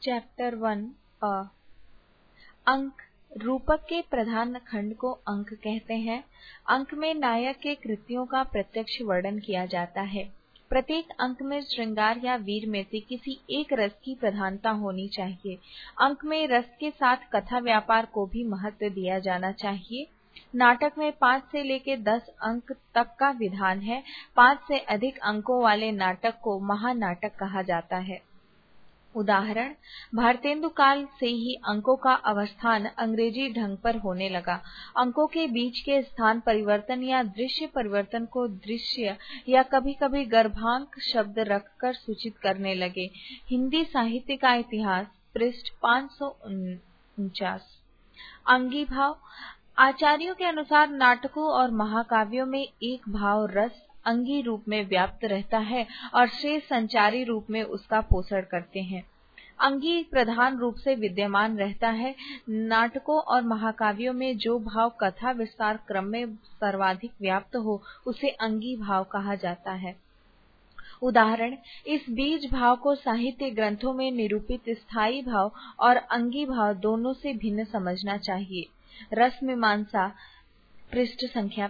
Chapter 1 अ अंक रूपक के प्रधान खंड को अंक कहते हैं। अंक में नायक के कृत्यों का प्रत्यक्ष वर्णन किया जाता है। प्रत्येक अंक में श्रृंगार या वीर में से किसी एक रस की प्रधानता होनी चाहिए। अंक में रस के साथ कथा व्यापार को भी महत्व दिया जाना चाहिए। नाटक में 5 से लेकर 10 अंक तक का विधान है। 5 से अधिक अंकों वाले नाटक को महानाटक कहा जाता है। उदाहरण, भारतेंदु काल से ही अंकों का अवस्थान अंग्रेजी ढंग पर होने लगा। अंकों के बीच के स्थान परिवर्तन या दृश्य परिवर्तन को दृश्य या कभी-कभी गर्भांक शब्द रखकर सूचित करने लगे। हिंदी साहित्य का इतिहास, पृष्ठ 549। अंगी भाव। आचार्यों के अनुसार नाटकों और महाकाव्यों में एक भाव रस अंगी रूप में व्याप्त रहता है और शेष संचारी रूप में उसका पोषण करते हैं। अंगी प्रधान रूप से विद्यमान रहता है। नाटकों और महाकाव्यों में जो भाव कथा विस्तार क्रम में सर्वाधिक व्याप्त हो उसे अंगी भाव कहा जाता है। उदाहरण, इस बीज भाव को साहित्य ग्रंथों में निरूपित स्थायी भाव और अंगी भाव दोनों से भिन्न समझना चाहिए। रस मीमांसा, पृष्ठ संख्या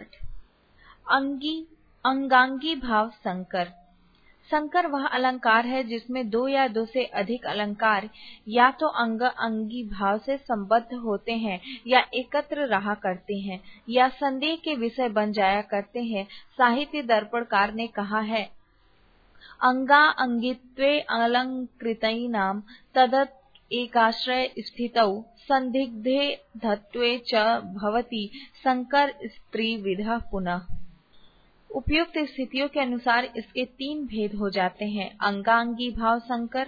65। अंगांगी भाव संकर। संकर वह अलंकार है जिसमें 2 या 2 से अधिक अलंकार या तो अंग अंगी भाव से संबद्ध होते हैं या एकत्र रहा करते हैं या संदेह के विषय बन जाया करते हैं। साहित्य दर्पणकार ने कहा है, अंगा अंगित्वे अलंकृतैनाम तदत एकाश्रय स्थितौ संदिग्धे धत्वे च भवति संकर स्त्री विधा पुनः। उपयुक्त स्थितियों के अनुसार इसके 3 भेद हो जाते हैं, अंगांगी भाव संकर,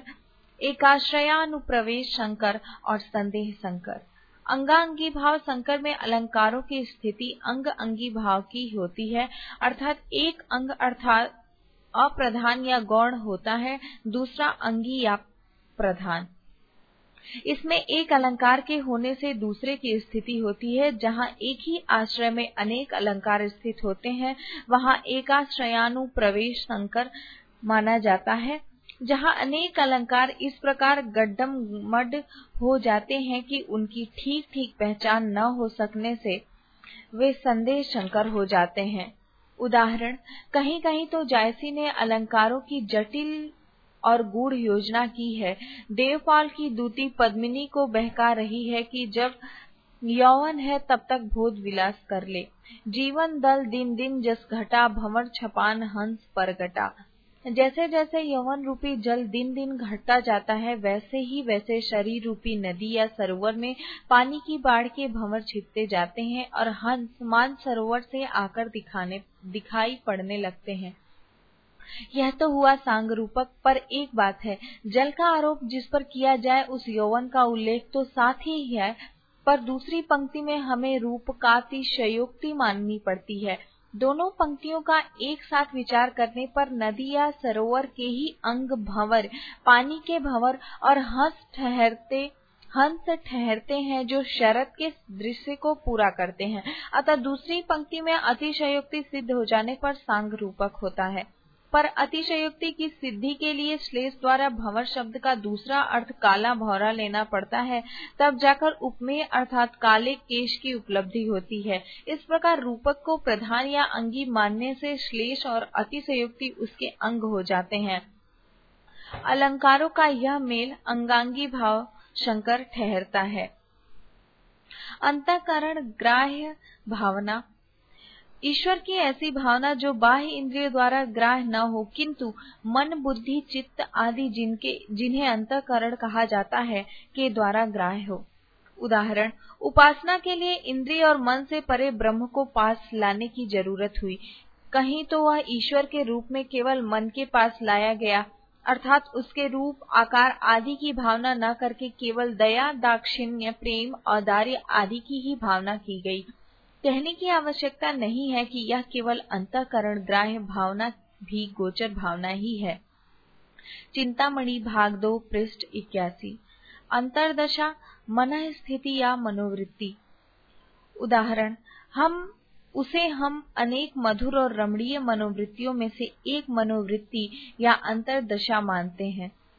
एकाश्रयानुप्रवेश संकर और संदेह संकर। अंगांगी भाव संकर में अलंकारों की स्थिति अंग अंगी भाव की होती है, अर्थात एक अंग अर्थात अप्रधान या गौण होता है, दूसरा अंगी या प्रधान। इसमें एक अलंकार के होने से दूसरे की स्थिति होती है। जहाँ एक ही आश्रय में अनेक अलंकार स्थित होते हैं वहाँ एकाश्रयानुप्रवेश संकर माना जाता है। जहाँ अनेक अलंकार इस प्रकार गड्डमड हो जाते हैं कि उनकी ठीक ठीक पहचान न हो सकने से वे संदेह संकर हो जाते हैं। उदाहरण, कहीं कहीं तो जायसी ने अलंकारों की जटिल और गूढ़ योजना की है। देवपाल की दूती पद्मिनी को बहका रही है कि जब यौवन है तब तक भोग विलास कर ले। जीवन दल दिन दिन जस घटा भंवर छपान हंस परगटा। जैसे जैसे यौवन रूपी जल दिन दिन घटता जाता है वैसे शरीर रूपी नदी या सरोवर में पानी की बाढ़ के भंवर छिपते जाते हैं और हंस मान सरोवर से आकर दिखाई पड़ने लगते हैं। यह तो हुआ सांग रूपक, पर एक बात है, जल का आरोप जिस पर किया जाए उस यौवन का उल्लेख तो साथ ही है, पर दूसरी पंक्ति में हमें रूपकातिशयोक्ति माननी पड़ती है। दोनों पंक्तियों का एक साथ विचार करने पर नदी या सरोवर के ही अंग भंवर, पानी के भंवर और हंस ठहरते हैं जो शरत के दृश्य को पूरा करते हैं। अतः दूसरी पंक्ति में अतिशयोक्ति सिद्ध हो जाने पर सांग रूपक होता है। पर अतिशयोक्ति की सिद्धि के लिए श्लेष द्वारा भंवर शब्द का दूसरा अर्थ काला भौरा लेना पड़ता है, तब जाकर उपमेय अर्थात काले केश की उपलब्धि होती है। इस प्रकार रूपक को प्रधान या अंगी मानने से श्लेष और अतिशयोक्ति उसके अंग हो जाते हैं। अलंकारों का यह मेल अंगांगी भाव शंकर ठहरता है। अंतःकरण ग्राह्य भावना। ईश्वर की ऐसी भावना जो बाह्य इंद्रियों द्वारा ग्राह्य न हो किंतु मन बुद्धि चित्त आदि जिन्हें अंतःकरण कहा जाता है के द्वारा ग्राह्य हो। उदाहरण, उपासना के लिए इंद्रिय और मन से परे ब्रह्म को पास लाने की जरूरत हुई। कहीं तो वह ईश्वर के रूप में केवल मन के पास लाया गया, अर्थात उसके रूप आकार आदि की भावना न करके केवल दया दाक्षिण्य प्रेम औदार्य आदि की ही भावना की गई। कहने की आवश्यकता नहीं है कि यह केवल अंतःकरण ग्राह्य भावना भी गोचर भावना ही है। चिंतामणि भाग 2 पृष्ठ 81। अंतर्दशा मन स्थिति या मनोवृत्ति। उदाहरण, हम अनेक मधुर और रमणीय मनोवृत्तियों में से एक मनोवृत्ति या अंतर्दशा मानते हैं।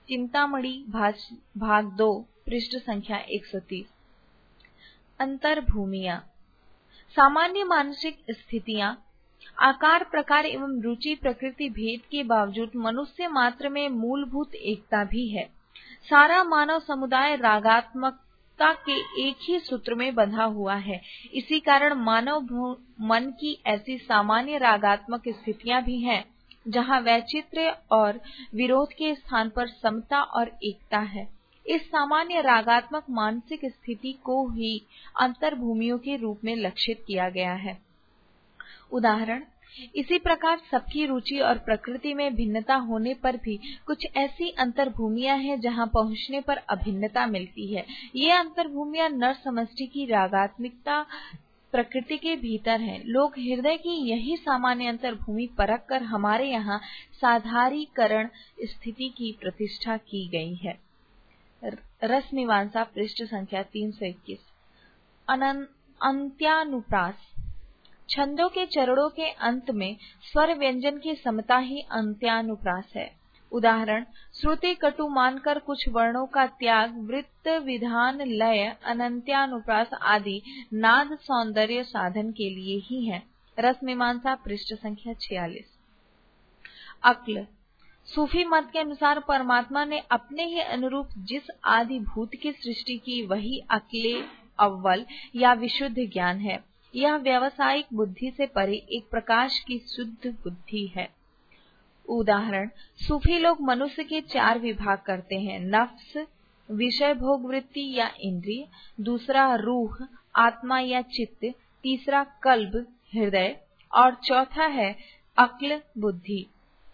चिंतामणि भाग 2 पृष्ठ संख्या 130। अंतर्भूमियां। सामान्य मानसिक स्थितियां, आकार, प्रकार एवं रुचि प्रकृति भेद के बावजूद मनुष्य मात्र में मूलभूत एकता भी है। सारा मानव समुदाय रागात्मकता के एक ही सूत्र में बंधा हुआ है। इसी कारण मानव मन की ऐसी सामान्य रागात्मक स्थितियां भी हैं जहां वैचित्र्य और विरोध के स्थान पर समता और एकता है। इस सामान्य रागात्मक मानसिक स्थिति को ही अंतर्भूमियों के रूप में लक्षित किया गया है। उदाहरण, इसी प्रकार सबकी रुचि और प्रकृति में भिन्नता होने पर भी कुछ ऐसी अंतर्भूमियां हैं जहां पहुंचने पर अभिन्नता मिलती है। ये अंतर्भूमियां नर समष्टि की रागात्मकता प्रकृति के भीतर है। लोक हृदय की यही सामान्य अंतर्भूमि परख कर हमारे यहाँ साधारीकरण स्थिति की प्रतिष्ठा की गई है। रस मीमांसा पृष्ठ संख्या 321। अंत्यानुप्रास। छंदों के चरणों के अंत में स्वर व्यंजन की समता ही अंत्यानुप्रास है। उदाहरण, श्रुति कटु मानकर कुछ वर्णों का त्याग, वृत्त विधान लय अनंत्यानुप्रास आदि नाद सौंदर्य साधन के लिए ही है। रस मीमांसा पृष्ठ संख्या 46। अक्ल। सूफी मत के अनुसार परमात्मा ने अपने ही अनुरूप जिस आदि भूत की सृष्टि की वही अक्ले अव्वल या विशुद्ध ज्ञान है। यह व्यावसायिक बुद्धि से परे एक प्रकाश की शुद्ध बुद्धि है। उदाहरण, सूफी लोग मनुष्य के 4 विभाग करते हैं। नफ्स, विषय भोग वृत्ति या इंद्रिय, दूसरा रूह, आत्मा या चित्त, तीसरा कल्ब, हृदय और चौथा है अक्ल, बुद्धि।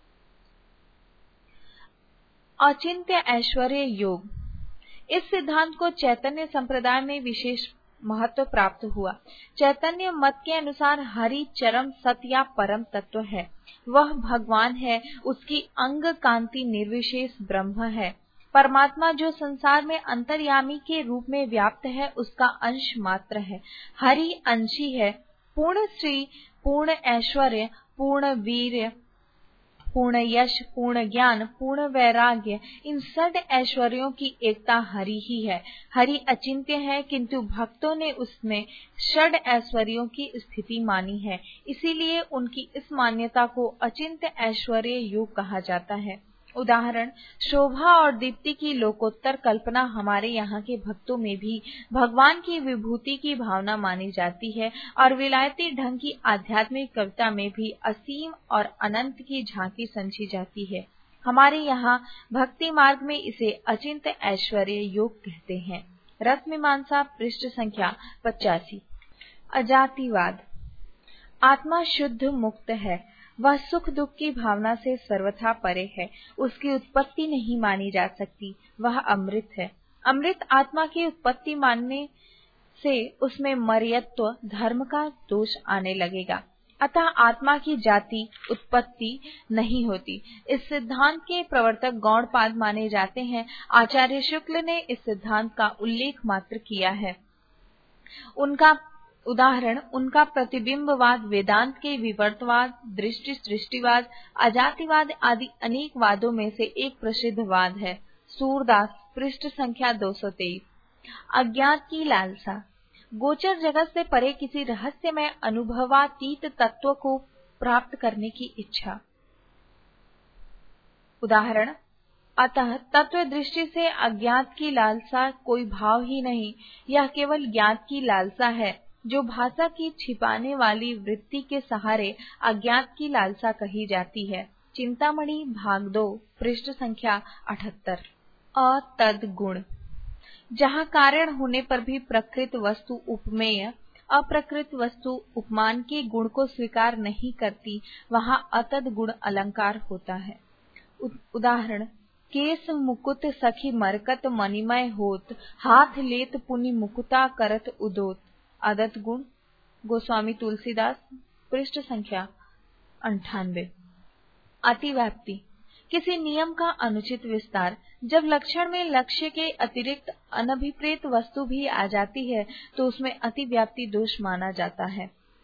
अचिंत्य ऐश्वर्य योग। इस सिद्धांत को चैतन्य संप्रदाय में विशेष महत्व प्राप्त हुआ। चैतन्य मत के अनुसार हरि चरम सत्य या परम तत्व है। वह भगवान है, उसकी अंग कांति निर्विशेष ब्रह्म है। परमात्मा जो संसार में अंतर्यामी के रूप में व्याप्त है, उसका अंश मात्र है। हरि अंशी है। पूर्ण श्री, पूर्ण ऐश्वर्य, पूर्ण वीर्य, पूर्ण यश, पूर्ण ज्ञान, पूर्ण वैराग्य, इन षड ऐश्वर्यों की एकता हरि ही है। हरि अचिंत्य है, किंतु भक्तों ने उसमें षड ऐश्वर्यों की स्थिति मानी है। इसीलिए उनकी इस मान्यता को अचिंत्य ऐश्वर्य योग कहा जाता है। उदाहरण, शोभा और दीप्ति की लोकोत्तर कल्पना हमारे यहाँ के भक्तों में भी भगवान की विभूति की भावना मानी जाती है और विलायती ढंग की आध्यात्मिक कविता में भी असीम और अनंत की झांकी समझी जाती है। हमारे यहाँ भक्ति मार्ग में इसे अचिंत्य ऐश्वर्य योग कहते हैं। रस मीमांसा पृष्ठ संख्या 85। अजातिवाद। आत्मा शुद्ध मुक्त है। वह सुख दुख की भावना से सर्वथा परे है। उसकी उत्पत्ति नहीं मानी जा सकती। वह अमृत है। अमृत आत्मा की उत्पत्ति मानने से उसमें मर्यत्व धर्म का दोष आने लगेगा। अतः आत्मा की जाति उत्पत्ति नहीं होती। इस सिद्धांत के प्रवर्तक गौड़पाद माने जाते हैं। आचार्य शुक्ल ने इस सिद्धांत का उल्लेख मात्र किया है। उनका प्रतिबिंबवाद, वेदांत के विवर्तवाद, दृष्टि सृष्टिवाद, अजातिवाद आदि अनेक वादों में से एक प्रसिद्ध वाद है। सूरदास पृष्ठ संख्या 223। अज्ञात की लालसा। गोचर जगत से परे किसी रहस्यमय अनुभवातीत तत्व को प्राप्त करने की इच्छा। उदाहरण, अतः तत्व दृष्टि से अज्ञात की लालसा कोई भाव ही नहीं, यह केवल ज्ञात की लालसा है, जो भाषा की छिपाने वाली वृत्ति के सहारे अज्ञात की लालसा कही जाती है। चिंतामणि भाग 2 पृष्ठ संख्या 78। अतद्गुण। जहाँ कारण होने पर भी प्रकृत वस्तु उपमेय, अप्रकृत वस्तु उपमान के गुण को स्वीकार नहीं करती, वहाँ अतद्गुण अलंकार होता है। उदाहरण, केस मुकुट सखी मरकत मणिमय होत, हाथ लेत पुनि मुकुता करत उदोत। अदत गुण। गोस्वामी तुलसीदास पृष्ठ संख्या 98। अतिव्याप्ति। किसी नियम का अनुचित विस्तार। जब लक्षण में लक्ष्य के अतिरिक्त अनभिप्रेत वस्तु भी आ जाती है तो उसमें अतिव्याप्ति दोष माना जाता है।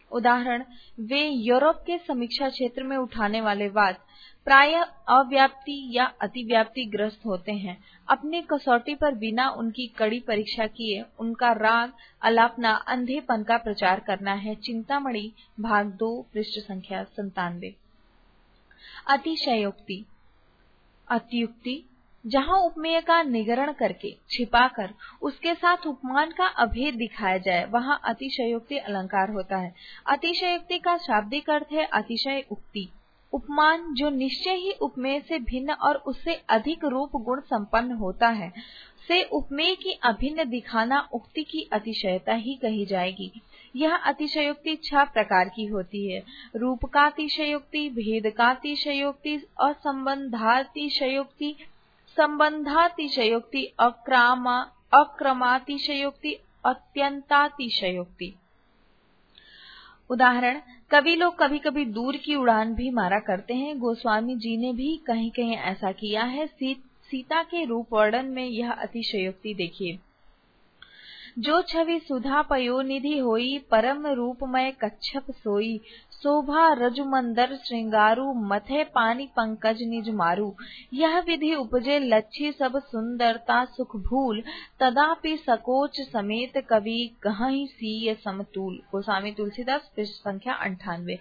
उदाहरण, वे यूरोप के समीक्षा क्षेत्र में उठाने वाले वाद प्रायः अव्याप्ति या अतिव्याप्ति ग्रस्त होते हैं। अपनी कसौटी पर बिना उनकी कड़ी परीक्षा किए उनका राग अलापना अंधेपन का प्रचार करना है। चिंतामणि भाग 2 पृष्ठ संख्या 97। अतिशयोक्ति, अतियुक्ति, जहां उपमेय का निगरण करके छिपाकर उसके साथ उपमान का अभेद दिखाया जाए, वहां अतिशयोक्ति अलंकार होता है। अतिशयोक्ति का शाब्दिक अर्थ है अतिशय उक्ति। उपमान जो निश्चय ही उपमेय से भिन्न और उससे अधिक रूप गुण संपन्न होता है, से उपमेय की अभिन्न दिखाना उक्ति की अतिशयता ही कही जाएगी। यह अतिशयोक्ति 6 प्रकार की होती है: रूप का अतिशयोक्ति, भेद का अतिशयोक्ति, असंबंधातिशयोक्ति, संबंधातिशयोक्ति, अक्रमातिशयोक्ति, अत्यंतातिशयोक्ति। उदाहरण, कवि लोग कभी कभी दूर की उड़ान भी मारा करते हैं। गोस्वामी जी ने भी कहीं कहीं ऐसा किया है। सीता के रूप वर्णन में यह अतिशयोक्ति देखिए: जो छवि सुधा पयोनिधि होई, परम रूपमय कच्छप सोई, शोभा रजुमंदर श्रृंगारु, मथे पानी पंकज निज मारू, यह विधि उपजे लच्छी सब सुंदरता सुख भूल, तदापि सकोच समेत कवि कहीं सीय समतूल। गोस्वामी तुलसीदास पृष्ठ संख्या 98।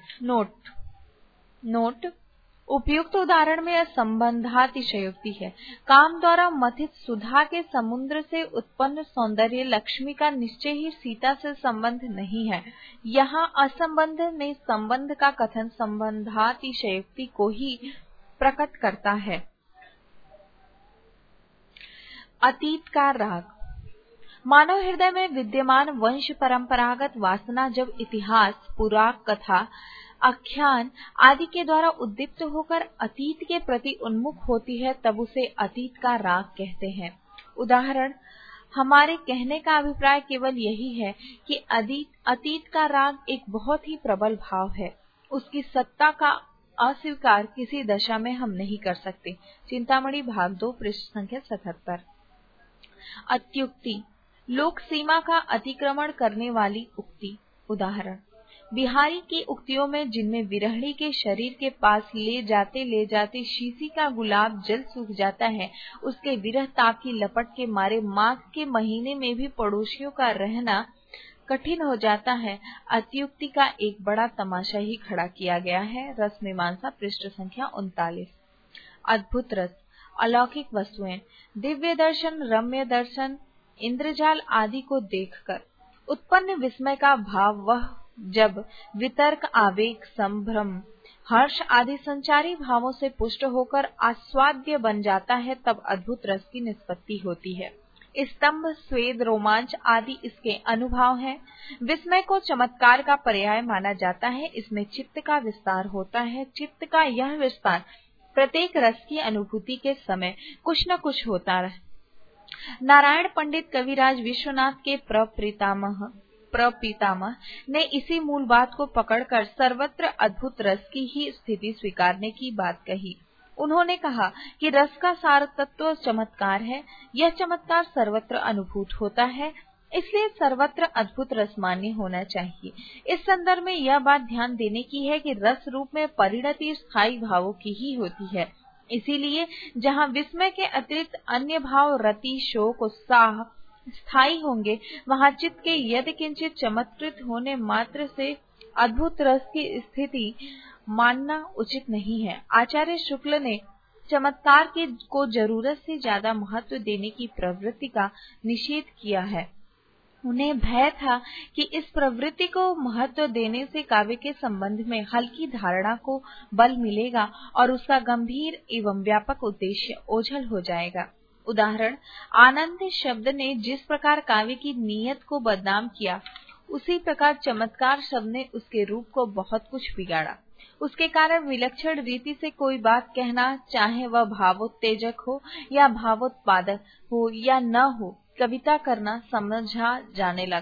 नोट, उपयुक्त उदाहरण में संबंधातिशयोक्ति है। काम द्वारा मथित सुधा के समुद्र से उत्पन्न सौंदर्य लक्ष्मी का निश्चय ही सीता से संबंध नहीं है। यहाँ असंबंध में संबंध का कथन संबंधातिशयोक्ति को ही प्रकट करता है। अतीत का राग, मानव हृदय में विद्यमान वंश परंपरागत वासना जब इतिहास, पुराण कथा, आख्यान आदि के द्वारा उद्दीप्त होकर अतीत के प्रति उन्मुख होती है, तब उसे अतीत का राग कहते हैं। उदाहरण, हमारे कहने का अभिप्राय केवल यही है कि अतीत का राग एक बहुत ही प्रबल भाव है। उसकी सत्ता का अस्वीकार किसी दशा में हम नहीं कर सकते। चिंतामणि भाग 2 पृष्ठ संख्या 77। अत्युक्ति, लोक सीमा का अतिक्रमण करने वाली उक्ति। उदाहरण, बिहारी की उक्तियों में जिनमें विरहणी के शरीर के पास ले जाते शीशी का गुलाब जल सूख जाता है, उसके विरह ताप की लपट के मारे माघ के महीने में भी पड़ोसियों का रहना कठिन हो जाता है, अतियुक्ति का एक बड़ा तमाशा ही खड़ा किया गया है। रस मीमांसा पृष्ठ संख्या 39। अद्भुत रस, अलौकिक वस्तुएं, दिव्य दर्शन, रम्य दर्शन, इंद्रजाल आदि को देखकर उत्पन्न विस्मय का भाव वह जब वितर्क, आवेग, संभ्रम, हर्ष आदि संचारी भावों से पुष्ट होकर आस्वाद्य बन जाता है, तब अद्भुत रस की निष्पत्ति होती है। स्तंभ, स्वेद, रोमांच आदि इसके अनुभाव हैं। विस्मय को चमत्कार का पर्याय माना जाता है। इसमें चित्त का विस्तार होता है। चित्त का यह विस्तार प्रत्येक रस की अनुभूति के समय कुछ न कुछ होता रहे। नारायण पंडित कविराज विश्वनाथ के प्रपितामह ने इसी मूल बात को पकड़कर सर्वत्र अद्भुत रस की ही स्थिति स्वीकारने की बात कही। उन्होंने कहा कि रस का सार तत्व चमत्कार है। यह चमत्कार सर्वत्र अनुभूत होता है, इसलिए सर्वत्र अद्भुत रस मान्य होना चाहिए। इस संदर्भ में यह बात ध्यान देने की है कि रस रूप में परिणति स्थायी भावों की ही होती है। इसीलिए जहाँ विस्मय के अतिरिक्त अन्य भाव रति, शोक, उत्साह स्थायी होंगे, वहाँ चित्त के यदि किंचित चमत्कृत होने मात्र से अद्भुत रस की स्थिति मानना उचित नहीं है। आचार्य शुक्ल ने चमत्कार को जरूरत से ज्यादा महत्व देने की प्रवृत्ति का निषेध किया है। उन्हें भय था कि इस प्रवृत्ति को महत्व देने से काव्य के संबंध में हल्की धारणा को बल मिलेगा और उसका गंभीर एवं व्यापक उद्देश्य ओझल हो जाएगा। उदाहरण, आनंद शब्द ने जिस प्रकार काव्य की नीयत को बदनाम किया, उसी प्रकार चमत्कार शब्द ने उसके रूप को बहुत कुछ बिगाड़ा। उसके कारण विलक्षण रीति से कोई बात कहना, चाहे वह भावोत्तेजक हो या भावोत्पादक हो या न हो, कविता करना समझा जाने लगा।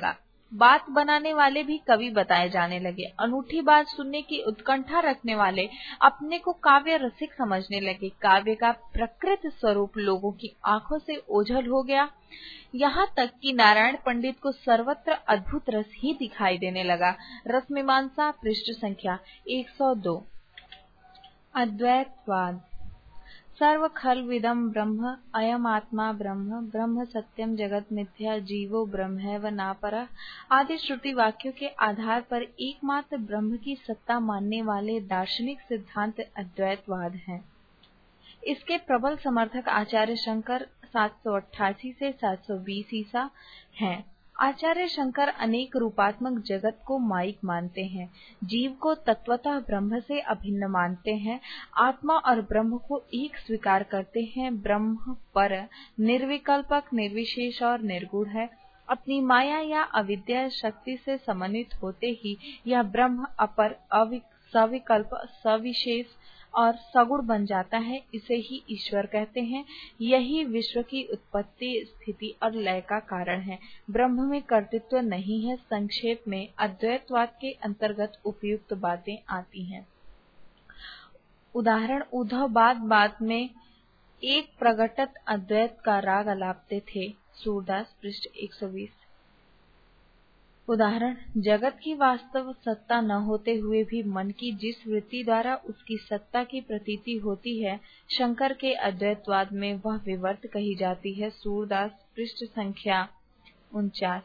बात बनाने वाले भी कवि बताए जाने लगे। अनूठी बात सुनने की उत्कंठा रखने वाले अपने को काव्य रसिक समझने लगे। काव्य का प्रकृत स्वरूप लोगों की आंखों से ओझल हो गया, यहाँ तक कि नारायण पंडित को सर्वत्र अद्भुत रस ही दिखाई देने लगा। रसमीमांसा पृष्ठ संख्या 102। अद्वैतवाद। सर्व खल्विदं ब्रह्म अयम आत्मा ब्रह्म ब्रह्म सत्यम जगत मिथ्या जीवो ब्रह्मैव नापरः आदि श्रुति वाक्यों के आधार पर एकमात्र ब्रह्म की सत्ता मानने वाले दार्शनिक सिद्धांत अद्वैतवाद है। इसके प्रबल समर्थक आचार्य शंकर 788 से 720 ईसा हैं। आचार्य शंकर अनेक रूपात्मक जगत को माइक मानते हैं, जीव को तत्वतः ब्रह्म से अभिन्न मानते हैं, आत्मा और ब्रह्म को एक स्वीकार करते हैं। ब्रह्म पर, निर्विकल्पक, निर्विशेष और निर्गुण है। अपनी माया या अविद्या शक्ति से समन्वित होते ही यह ब्रह्म अपर, सविकल्प, सविशेष और सगुण बन जाता है। इसे ही ईश्वर कहते हैं। यही विश्व की उत्पत्ति, स्थिति और लय का कारण है। ब्रह्म में कर्तृत्व नहीं है। संक्षेप में अद्वैतवाद के अंतर्गत उपयुक्त बातें आती हैं। उदाहरण, उद्धव बात में एक प्रगटत अद्वैत का राग अलापते थे। सूरदास पृष्ठ 120। उदाहरण, जगत की वास्तव सत्ता न होते हुए भी मन की जिस वृत्ति द्वारा उसकी सत्ता की प्रतीति होती है, शंकर के अद्वैतवाद में वह विवर्त कही जाती है। सूरदास पृष्ठ संख्या 49।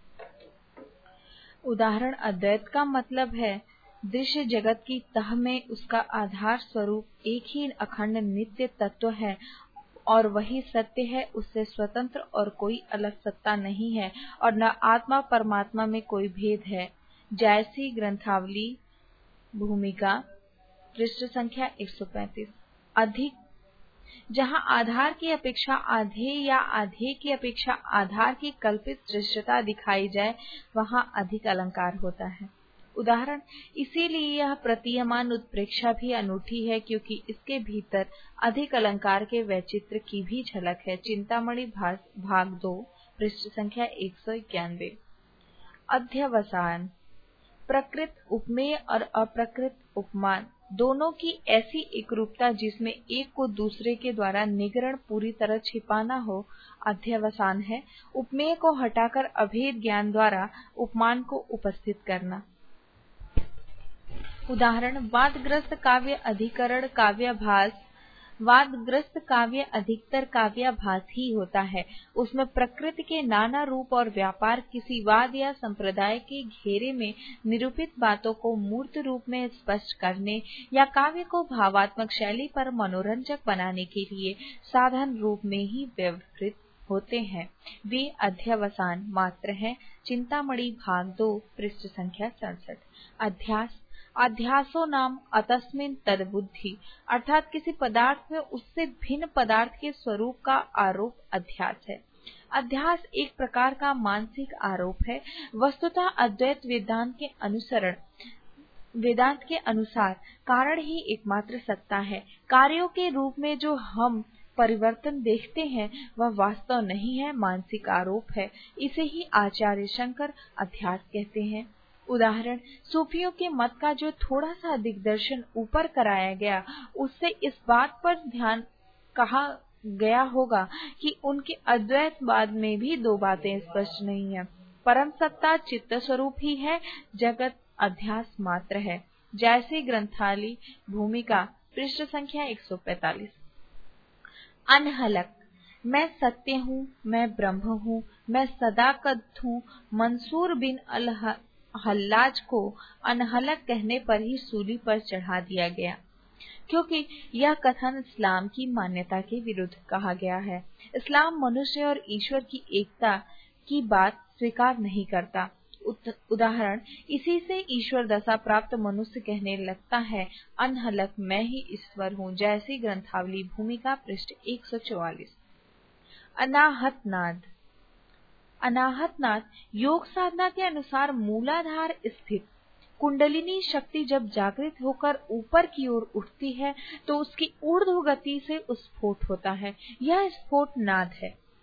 उदाहरण, अद्वैत का मतलब है दृश्य जगत की तह में उसका आधार स्वरूप एक ही अखंड नित्य तत्व है और वही सत्य है। उससे स्वतंत्र और कोई अलग सत्ता नहीं है और न आत्मा परमात्मा में कोई भेद है। जैसी ग्रंथावली भूमिका पृष्ठ संख्या 135। अधिक, जहाँ आधार की अपेक्षा आधेय या आधेय की अपेक्षा आधार की कल्पित दृश्यता दिखाई जाए, वहाँ अधिक अलंकार होता है। उदाहरण, इसीलिए यह प्रतीयमान उत्प्रेक्षा भी अनूठी है क्योंकि इसके भीतर अधिक अलंकार के वैचित्र की भी झलक है। चिंतामणि भाग 2 पृष्ठ संख्या 191। अध्यवसान। प्रकृत उपमेय और अप्रकृत उपमान दोनों की ऐसी एकरूपता जिसमें एक को दूसरे के द्वारा निगरण पूरी तरह छिपाना हो, अध्यवसान है। उपमेय को हटाकर अभेद ज्ञान द्वारा उपमान को उपस्थित करना। उदाहरण, वादग्रस्त काव्य अधिकरण काव्याभास। वादग्रस्त काव्य अधिकतर काव्याभास ही होता है। उसमें प्रकृति के नाना रूप और व्यापार किसी वाद या संप्रदाय के घेरे में निरूपित बातों को मूर्त रूप में स्पष्ट करने या काव्य को भावात्मक शैली पर मनोरंजक बनाने के लिए साधन रूप में ही व्यवहृत होते हैं। वे अध्यवसान मात्र हैं। चिंतामणि भाग 2 पृष्ठ संख्या 67। अध्यास। अध्यासो नाम अतस्मिन् तद्बुद्धि, अर्थात किसी पदार्थ में उससे भिन्न पदार्थ के स्वरूप का आरोप अध्यास है। अध्यास एक प्रकार का मानसिक आरोप है। वस्तुतः अद्वैत वेदांत के अनुसार कारण ही एकमात्र सत्ता है। कार्यों के रूप में जो हम परिवर्तन देखते हैं वह वास्तव नहीं है, मानसिक आरोप है। इसे ही आचार्य शंकर अध्यास कहते हैं। उदाहरण, सूफियों के मत का जो थोड़ा सा दिग्दर्शन ऊपर कराया गया, उससे इस बात पर ध्यान कहा गया होगा कि उनके अद्वैतवाद में भी दो बातें स्पष्ट नहीं है। परम सत्ता चित्त स्वरूप ही है, जगत अध्यास मात्र है। जैसे ग्रंथावली भूमिका पृष्ठ संख्या 145। अनहलक। मैं सत्य हूँ, मैं ब्रह्म हूँ, मैं सदाकत हूँ। मंसूर बिन हल्लाज को अनहलक कहने पर ही सूली पर चढ़ा दिया गया, क्योंकि यह कथन इस्लाम की मान्यता के विरुद्ध कहा गया है। इस्लाम मनुष्य और ईश्वर की एकता की बात स्वीकार नहीं करता। उदाहरण, इसी से ईश्वर दशा प्राप्त मनुष्य कहने लगता है, अनहलक मैं ही ईश्वर हूँ। जैसी ग्रंथावली भूमिका पृष्ठ 144। अनाहत नाद। अनाहत नाद योग साधना के अनुसार मूलाधार स्थित कुंडलिनी शक्ति जब जागृत होकर ऊपर की ओर उठती है तो उसकी ऊर्ध्व गति से स्फोट होता है। यह स्फोट नाद है।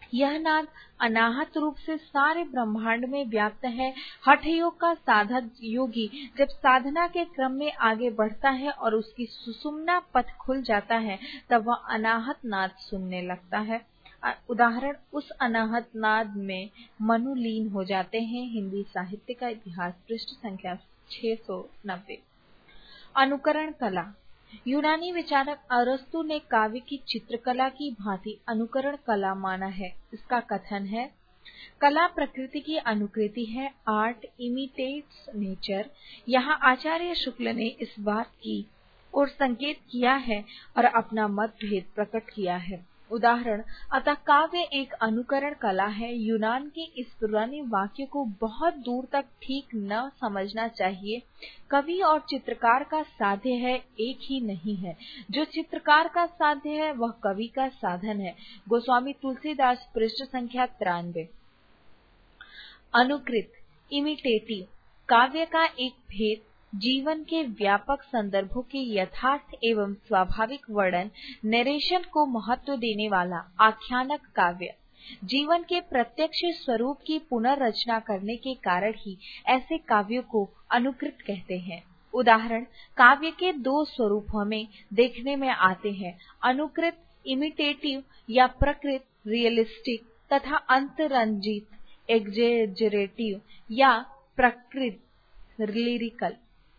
यह नाद अनाहत रूप से सारे ब्रह्मांड में व्याप्त है। हठ योग का साधक योगी जब साधना के क्रम में आगे बढ़ता है और उसकी सुषुम्ना पथ खुल जाता है, तब वह अनाहत नाद सुनने लगता है। उदाहरण, उस अनाहत नाद में मनु लीन हो जाते हैं। हिंदी साहित्य का इतिहास, पृष्ठ संख्या 690। अनुकरण कला। यूनानी विचारक अरस्तु ने काव्य की चित्रकला की भांति अनुकरण कला माना है। इसका कथन है, कला प्रकृति की अनुकृति है। Art imitates nature. यहाँ आचार्य शुक्ल ने इस बात की ओर संकेत किया है और अपना मतभेद प्रकट किया है। उदाहरण, अतः काव्य एक अनुकरण कला है। यूनान के इस पुराने वाक्य को बहुत दूर तक ठीक न समझना चाहिए। कवि और चित्रकार का साध्य है एक ही नहीं है। जो चित्रकार का साध्य है वह कवि का साधन है। गोस्वामी तुलसीदास, पृष्ठ संख्या 93। अनुकृत इमिटेटिव। काव्य का एक भेद, जीवन के व्यापक संदर्भों के यथार्थ एवं स्वाभाविक वर्णन, नरेशन को महत्व देने वाला आख्यानक काव्य। जीवन के प्रत्यक्ष स्वरूप की पुनर्रचना करने के कारण ही ऐसे काव्यों को अनुकृत कहते हैं। उदाहरण, काव्य के दो स्वरूप हमें देखने में आते हैं, अनुकृत इमिटेटिव या प्रकृत रियलिस्टिक तथा अंतरंजित एग्जेजरेटिव या प्रकृत लिरिकल।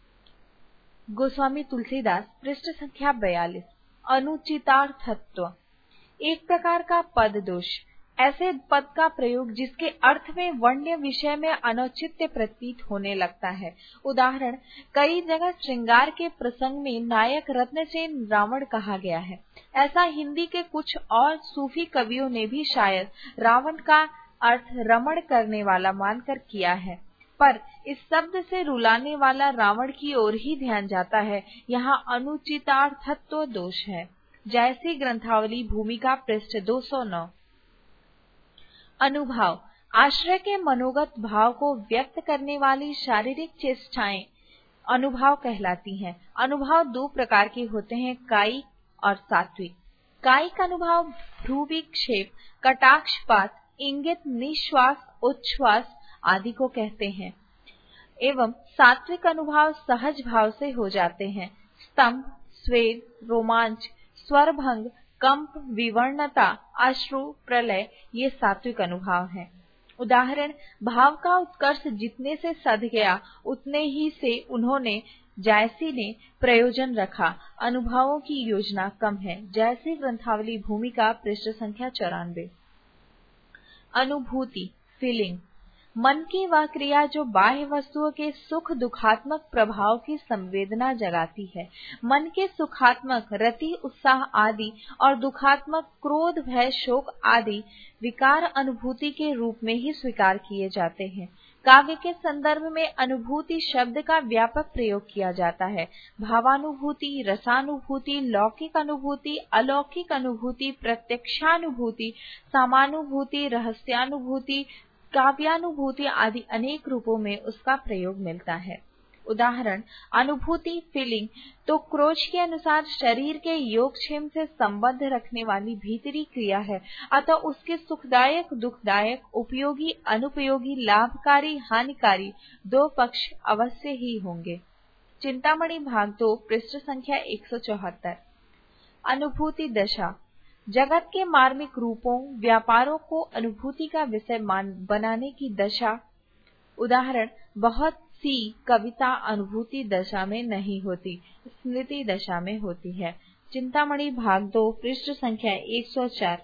गोस्वामी तुलसीदास, पृष्ठ संख्या 42। अनुचितार्थत्व। एक प्रकार का पद दोष, ऐसे पद का प्रयोग जिसके अर्थ में वन्य विषय में अनौचित्य प्रतीत होने लगता है। उदाहरण, कई जगह श्रृंगार के प्रसंग में नायक रत्नसेन रावण कहा गया है। ऐसा हिंदी के कुछ और सूफी कवियों ने भी शायद रावण का अर्थ रमण करने वाला मानकर किया है, पर इस शब्द से रुलाने वाला रावण की ओर ही ध्यान जाता है। यहाँ अनुचितार्थत्व दोष है। जैसी ग्रंथावली, भूमिका, पृष्ठ 209। अनुभाव। आश्रय के मनोगत भाव को व्यक्त करने वाली शारीरिक चेष्टाएं अनुभाव कहलाती हैं। अनुभाव दो प्रकार के होते हैं, कायिक और सात्विक। कायिक अनुभाव भ्रूविक्षेप, कटाक्षपात, इंगित, निश्वास, उच्छ्वास आदि को कहते हैं एवं सात्विक अनुभाव सहज भाव से हो जाते हैं। स्तंभ, स्वेद, रोमांच, स्वरभंग, कंप, विवर्णता, अश्रु, प्रलय ये सात्विक अनुभाव हैं। उदाहरण, भाव का उत्कर्ष जितने से सध गया उतने ही से उन्होंने जायसी ने प्रयोजन रखा। अनुभवों की योजना कम है। जैसी ग्रंथावली, भूमिका, पृष्ठ संख्या 94। अनुभूति, फीलिंग। मन की वह क्रिया जो बाह्य वस्तुओं के सुख दुखात्मक प्रभाव की संवेदना जगाती है। मन के सुखात्मक रति, उत्साह आदि और दुखात्मक क्रोध, भय, शोक आदि विकार अनुभूति के रूप में ही स्वीकार किए जाते हैं। काव्य के संदर्भ में अनुभूति शब्द का व्यापक प्रयोग किया जाता है। भावानुभूति, रसानुभूति, लौकिक अनुभूति, अलौकिक अनुभूति, प्रत्यक्षानुभूति, सामानुभूति, रहस्यानुभूति, काव्यानुभूति आदि अनेक रूपों में उसका प्रयोग मिलता है। उदाहरण, अनुभूति, फीलिंग तो क्रोच के अनुसार शरीर के योगक्षेम से संबंध रखने वाली भीतरी क्रिया है, अतः उसके सुखदायक, दुखदायक, उपयोगी, अनुपयोगी, लाभकारी, हानिकारी दो पक्ष अवश्य ही होंगे। चिंतामणि भाग 2, पृष्ठ संख्या 174। अनुभूति दशा। जगत के मार्मिक रूपों, व्यापारों को अनुभूति का विषय बनाने की दशा। उदाहरण, बहुत सी कविता अनुभूति दशा में नहीं होती, स्मृति दशा में होती है। चिंतामणि भाग 2, पृष्ठ संख्या 104।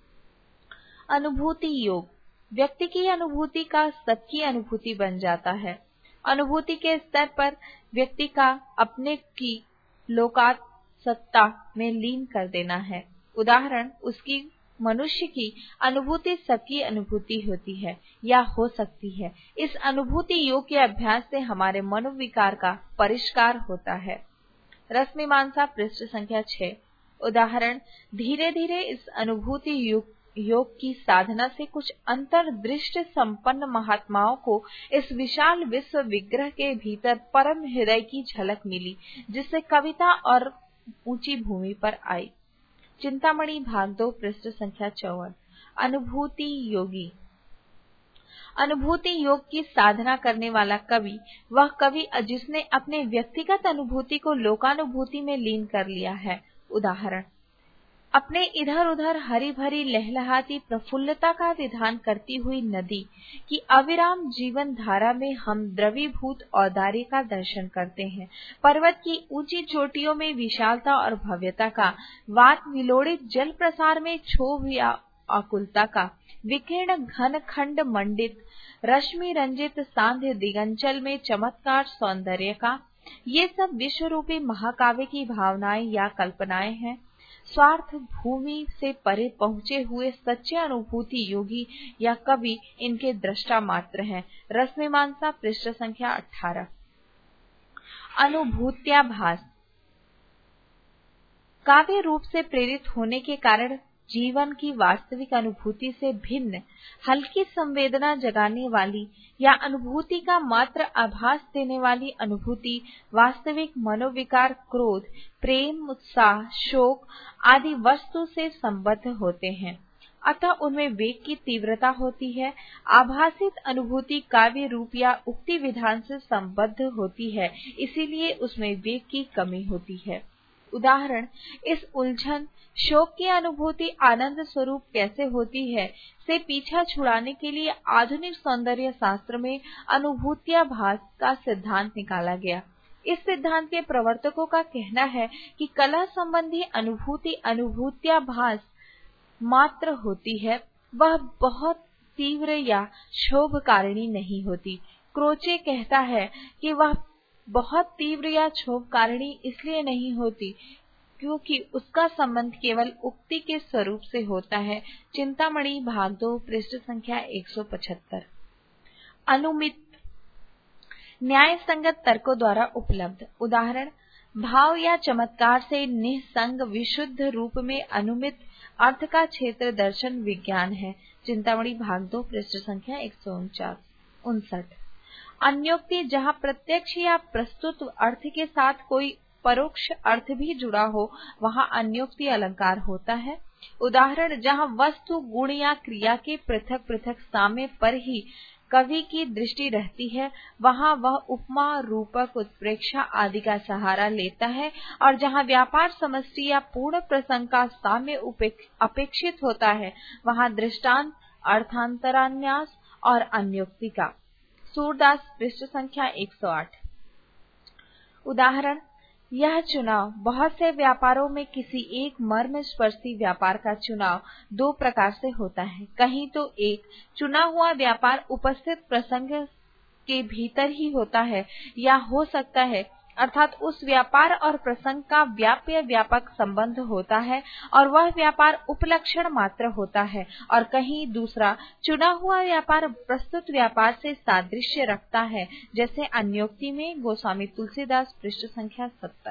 अनुभूति योग। व्यक्ति की अनुभूति का सबकी अनुभूति बन जाता है। अनुभूति के स्तर पर व्यक्ति का अपने की लोकात्सत्ता में लीन कर देना है। उदाहरण, उसकी मनुष्य की अनुभूति सबकी अनुभूति होती है या हो सकती है। इस अनुभूति योग के अभ्यास से हमारे मनोविकार का परिष्कार होता है। रसमीमांसा, पृष्ठ संख्या 6। उदाहरण, धीरे धीरे इस अनुभूति योग की साधना से कुछ अंतर्दृष्टि संपन्न महात्माओं को इस विशाल विश्व विग्रह के भीतर परम हृदय की झलक मिली, जिससे कविता और ऊंची भूमि पर आई। चिंतामणि भाग 2, पृष्ठ संख्या 54। अनुभूति योगी। अनुभूति योग की साधना करने वाला कवि वह कवि जिसने अपने व्यक्तिगत अनुभूति को लोकानुभूति में लीन कर लिया है। उदाहरण, अपने इधर उधर हरी भरी लहलहाती प्रफुल्लता का विधान करती हुई नदी की अविराम जीवन धारा में हम द्रवीभूत औदार्य का दर्शन करते हैं। पर्वत की ऊंची चोटियों में विशालता और भव्यता का, वात विलोड़ित जल प्रसार में क्षोभ या आकुलता का, विकीर्ण घन खंड मंडित रश्मि रंजित सांध्य दिगंचल में चमत्कार सौंदर्य का, ये सब विश्वरूपी महाकाव्य की भावनाएं या कल्पनाएं हैं। स्वार्थ भूमि से परे पहुंचे हुए सच्चे अनुभूति योगी या कवि इनके दृष्टा मात्र हैं। रसमीमांसा पृष्ठ संख्या 18। अनुभूत्याभास काव्य रूप से प्रेरित होने के कारण जीवन की वास्तविक अनुभूति से भिन्न हल्की संवेदना जगाने वाली या अनुभूति का मात्र आभास देने वाली अनुभूति वास्तविक मनोविकार, क्रोध, प्रेम, उत्साह, शोक आदि वस्तु से संबद्ध होते हैं, अतः उनमें वेग की तीव्रता होती है। आभासित अनुभूति काव्य रूप या उक्ति विधान से संबद्ध होती है, इसीलिए उसमें वेग की कमी होती है। उदाहरण, इस उलझन शोक की अनुभूति आनंद स्वरूप कैसे होती है से पीछा छुड़ाने के लिए आधुनिक सौंदर्य शास्त्र में अनुभूत्याभास का सिद्धांत निकाला गया। इस सिद्धांत के प्रवर्तकों का कहना है कि कला संबंधी अनुभूति अनुभूत्याभास मात्र होती है, वह बहुत तीव्र या क्षोभकारिणी नहीं होती। क्रोचे कहता है कि वह बहुत तीव्र या क्षोभकारिणी इसलिए नहीं होती क्योंकि उसका संबंध केवल उक्ति के स्वरूप से होता है। चिंतामणि भाग 2 पृष्ठ संख्या 175। अनुमित न्याय संगत तर्कों द्वारा उपलब्ध। उदाहरण, भाव या चमत्कार से निसंग विशुद्ध रूप में अनुमित अर्थ का क्षेत्र दर्शन विज्ञान है। चिंतामणि भाग 2 पृष्ठ संख्या 159। अन्योक्ति, जहाँ प्रत्यक्ष या प्रस्तुत अर्थ के साथ कोई परोक्ष अर्थ भी जुड़ा हो, वहाँ अन्योक्ति अलंकार होता है। उदाहरण, जहाँ वस्तु, गुण या क्रिया के पृथक पृथक साम्य पर ही कवि की दृष्टि रहती है, वहाँ वह उपमा, रूपक, उत्प्रेक्षा आदि का सहारा लेता है, और जहाँ व्यापार समष्टि या पूर्ण प्रसंग का साम्य अपेक्षित होता है, वहाँ दृष्टांत, अर्थांतरान्यास और अन्योक्ति का। सूरदास पृष्ठ संख्या 108। उदाहरण, यह चुनाव, बहुत से व्यापारों में किसी एक मर्म स्पर्शी व्यापार का चुनाव दो प्रकार से होता है। कहीं तो एक चुना हुआ व्यापार उपस्थित प्रसंग के भीतर ही होता है या हो सकता है, अर्थात उस व्यापार और प्रसंग का व्याप्य व्यापक संबंध होता है और वह व्यापार उपलक्षण मात्र होता है, और कहीं दूसरा चुना हुआ व्यापार प्रस्तुत व्यापार से सादृश्य रखता है, जैसे अन्योक्ति में गोस्वामी तुलसीदास पृष्ठ संख्या 70।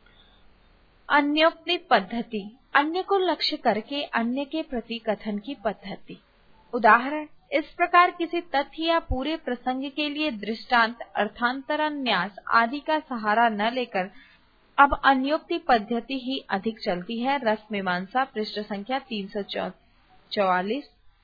अन्योक्ति पद्धति, अन्य को लक्ष्य करके अन्य के प्रति कथन की पद्धति। उदाहरण, इस प्रकार किसी तथ्य या पूरे प्रसंग के लिए दृष्टांत, अर्थांतरन्यास आदि का सहारा न लेकर अब अन्योक्ति पद्धति ही अधिक चलती है। रस मीमांसा पृष्ठ संख्या 344।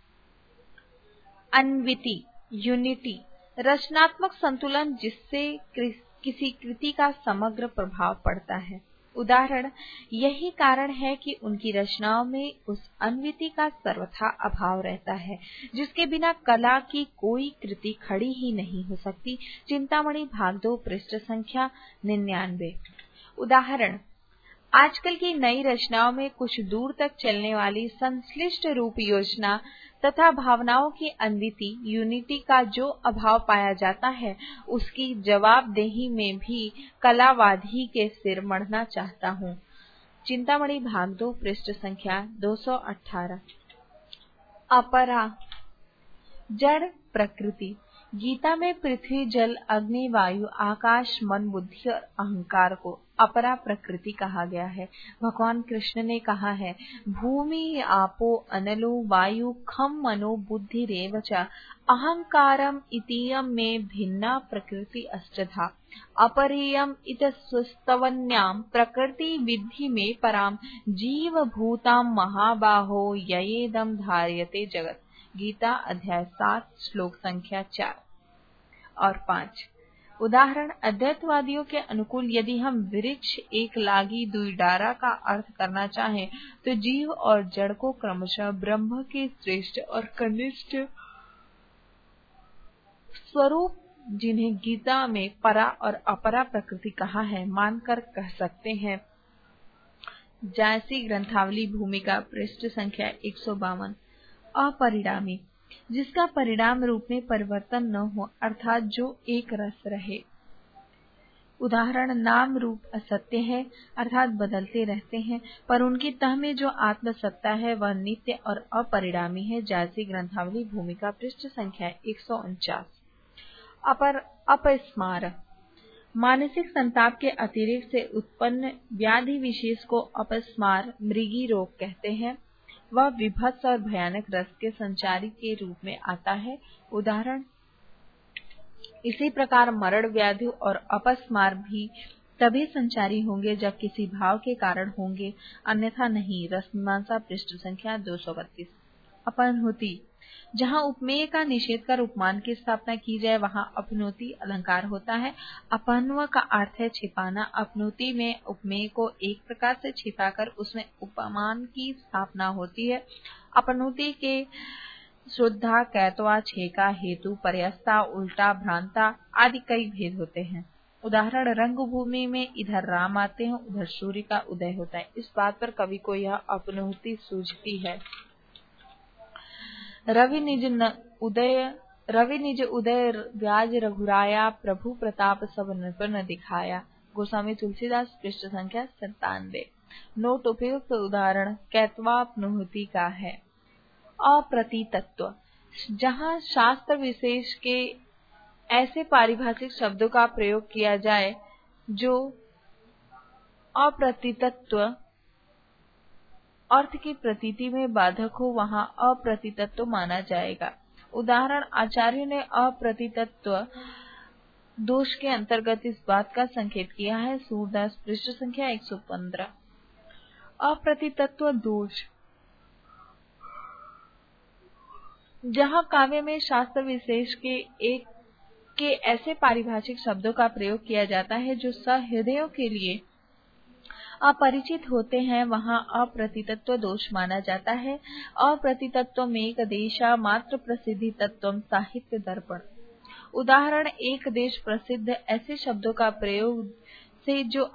अन्विति, यूनिटी, रचनात्मक संतुलन जिससे किसी कृति का समग्र प्रभाव पड़ता है। उदाहरण, यही कारण है कि उनकी रचनाओं में उस अन्विति का सर्वथा अभाव रहता है जिसके बिना कला की कोई कृति खड़ी ही नहीं हो सकती। चिंतामणि भाग 2 पृष्ठ संख्या 99। उदाहरण, आजकल की नई रचनाओं में कुछ दूर तक चलने वाली संश्लिष्ट रूप योजना तथा भावनाओं की अन्विति, यूनिटी का जो अभाव पाया जाता है, उसकी जवाबदेही में भी कलावादी के सिर मढ़ना चाहता हूँ। चिंतामणि भाग 2 पृष्ठ संख्या 218। अपरा, जड़ प्रकृति। गीता में पृथ्वी, जल, अग्नि, वायु, आकाश, मन, बुद्धि और अहंकार को अपरा प्रकृति कहा गया है। भगवान कृष्ण ने कहा है, भूमि आपो अनलो वायु खम मनो बुद्धि रेवच अहंकारम इतीयम में भिन्ना प्रकृति अष्टधा। अपरियम इत सुस्तवन्याम प्रकृति विधि में पराम जीव भूताम महाबाहो ययेदम धार्यते जगत। गीता अध्याय 7 श्लोक संख्या 4 और 5। उदाहरण, अद्वैतवादियों के अनुकूल यदि हम वृक्ष एक लागी दुई डारा का अर्थ करना चाहें तो जीव और जड़ को क्रमशः ब्रह्म के श्रेष्ठ और कनिष्ठ स्वरूप, जिन्हें गीता में परा और अपरा प्रकृति कहा है, मानकर कह सकते हैं। जैसी ग्रंथावली भूमिका पृष्ठ संख्या 152। अपरिणामी, जिसका परिणाम रूप में परिवर्तन न हो, अर्थात जो एक रस रहे। उदाहरण, नाम रूप असत्य है, अर्थात बदलते रहते हैं, पर उनकी तह में जो आत्म सत्ता है वह नित्य और अपरिणामी है। जैसी ग्रंथावली भूमिका पृष्ठ संख्या 149। अपस्मार, मानसिक संताप के अतिरिक्त से उत्पन्न व्याधि विशेष को अपस्मार मृगी रोग कहते हैं। वह विभत्स और भयानक रस के संचारी के रूप में आता है। उदाहरण, इसी प्रकार मरण व्याधि और अपस्मार भी तभी संचारी होंगे जब किसी भाव के कारण होंगे, अन्यथा नहीं। रसमीमांसा पृष्ठ संख्या 232। अपनहुति, जहाँ उपमेय का निषेध कर उपमान की स्थापना की जाए वहाँ अपनोति अलंकार होता है। अपन्व का अर्थ है छिपाना। अपनोति में उपमेय को एक प्रकार से छिपाकर उसमें उपमान की स्थापना होती है। अपनोति के शुद्धा, कैतवा, छेका, हेतु, पर्यस्ता, उल्टा, भ्रांता आदि कई भेद होते हैं। उदाहरण, रंगभूमि में इधर राम आते हैं, उधर सूर्य का उदय होता है। इस बात पर कवि को यह अपनोति सूझती है। रवि निज उदय व्याज रघुराया, प्रभु प्रताप सब नृपन दिखाया। गोस्वामी तुलसीदास पृष्ठ संख्या 97। नोट, उपयुक्त उदाहरण कैतवापनुति का है। अप्रतीतत्व, जहाँ शास्त्र विशेष के ऐसे पारिभाषिक शब्दों का प्रयोग किया जाए जो अप्रतीतत्व अर्थ की प्रतीति में बाधक हो, वहाँ अप्रतीतत्व माना जाएगा। उदाहरण, आचार्य ने अप्रतीतत्व दोष के अंतर्गत इस बात का संकेत किया है। सूरदास पृष्ठ संख्या 115। अप्रतीतत्व दोष, जहाँ काव्य में शास्त्र विशेष के ऐसे पारिभाषिक शब्दों का प्रयोग किया जाता है जो सहृदयों के लिए अपरिचित होते हैं, वहाँ अप्रतीतत्व दोष माना जाता है। अप्रतीतत्व में एक देशा मात्र प्रसिद्धि तत्वम साहित्य दर्पण। उदाहरण, एक देश प्रसिद्ध ऐसे शब्दों का प्रयोग से जो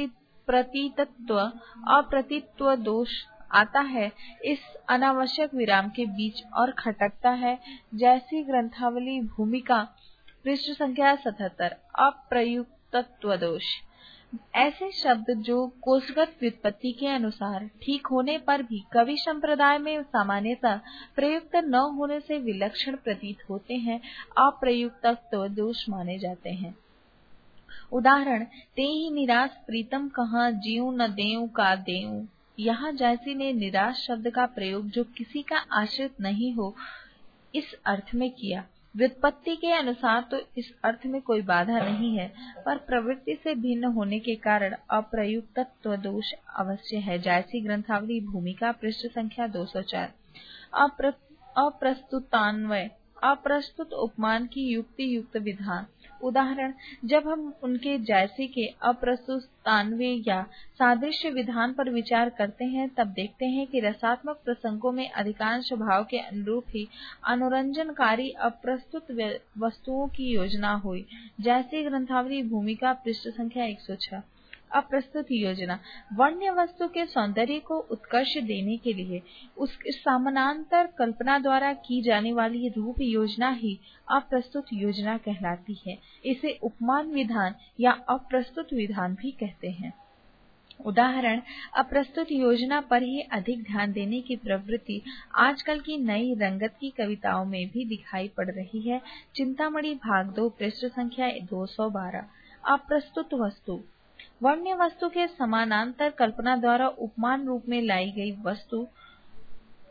अप्रतीतत्व दोष आता है, इस अनावश्यक विराम के बीच और खटकता है। जैसी ग्रंथावली भूमिका पृष्ठ संख्या 77। अप्रयुक्तत्व दोष, ऐसे शब्द जो कोशगत व्युत्पत्ति के अनुसार ठीक होने पर भी कवि संप्रदाय में सामान्यतः प्रयुक्त न होने से विलक्षण प्रतीत होते हैं, अप्रयुक्तत्व दोष माने जाते हैं। उदाहरण, ते ही निराश प्रीतम कहाँ, जीव न देऊ का देऊ। यहाँ जैसी ने निराश शब्द का प्रयोग जो किसी का आश्रित नहीं हो, इस अर्थ में किया। व्युत्पत्ति के अनुसार तो इस अर्थ में कोई बाधा नहीं है, पर प्रवृत्ति से भिन्न होने के कारण अप्रयुक्तत्व दोष अवश्य है। जैसी ग्रंथावली भूमिका पृष्ठ संख्या 204। अप्रस्तुतान्वय, अप्रस्तुत उपमान की युक्ति युक्त विधान। उदाहरण, जब हम उनके जैसे के अप्रस्तुतान्वय या सादृश्य विधान पर विचार करते हैं तब देखते हैं कि रसात्मक प्रसंगों में अधिकांश भाव के अनुरूप ही अनुरंजनकारी अप्रस्तुत वस्तुओं की योजना हुई। जैसे ग्रंथावली भूमिका पृष्ठ संख्या 106। अप्रस्तुत योजना, वन्य वस्तु के सौंदर्य को उत्कर्ष देने के लिए उसके समानांतर कल्पना द्वारा की जाने वाली रूप योजना ही अप्रस्तुत योजना कहलाती है। इसे उपमान विधान या अप्रस्तुत विधान भी कहते हैं। उदाहरण, अप्रस्तुत योजना पर ही अधिक ध्यान देने की प्रवृत्ति आजकल की नई रंगत की कविताओं में भी दिखाई पड़ रही है। चिंतामणि भाग 2 पृष्ठ संख्या 212। अप्रस्तुत वस्तु, वन्य वस्तु के समानांतर कल्पना द्वारा उपमान रूप में लाई गई वस्तु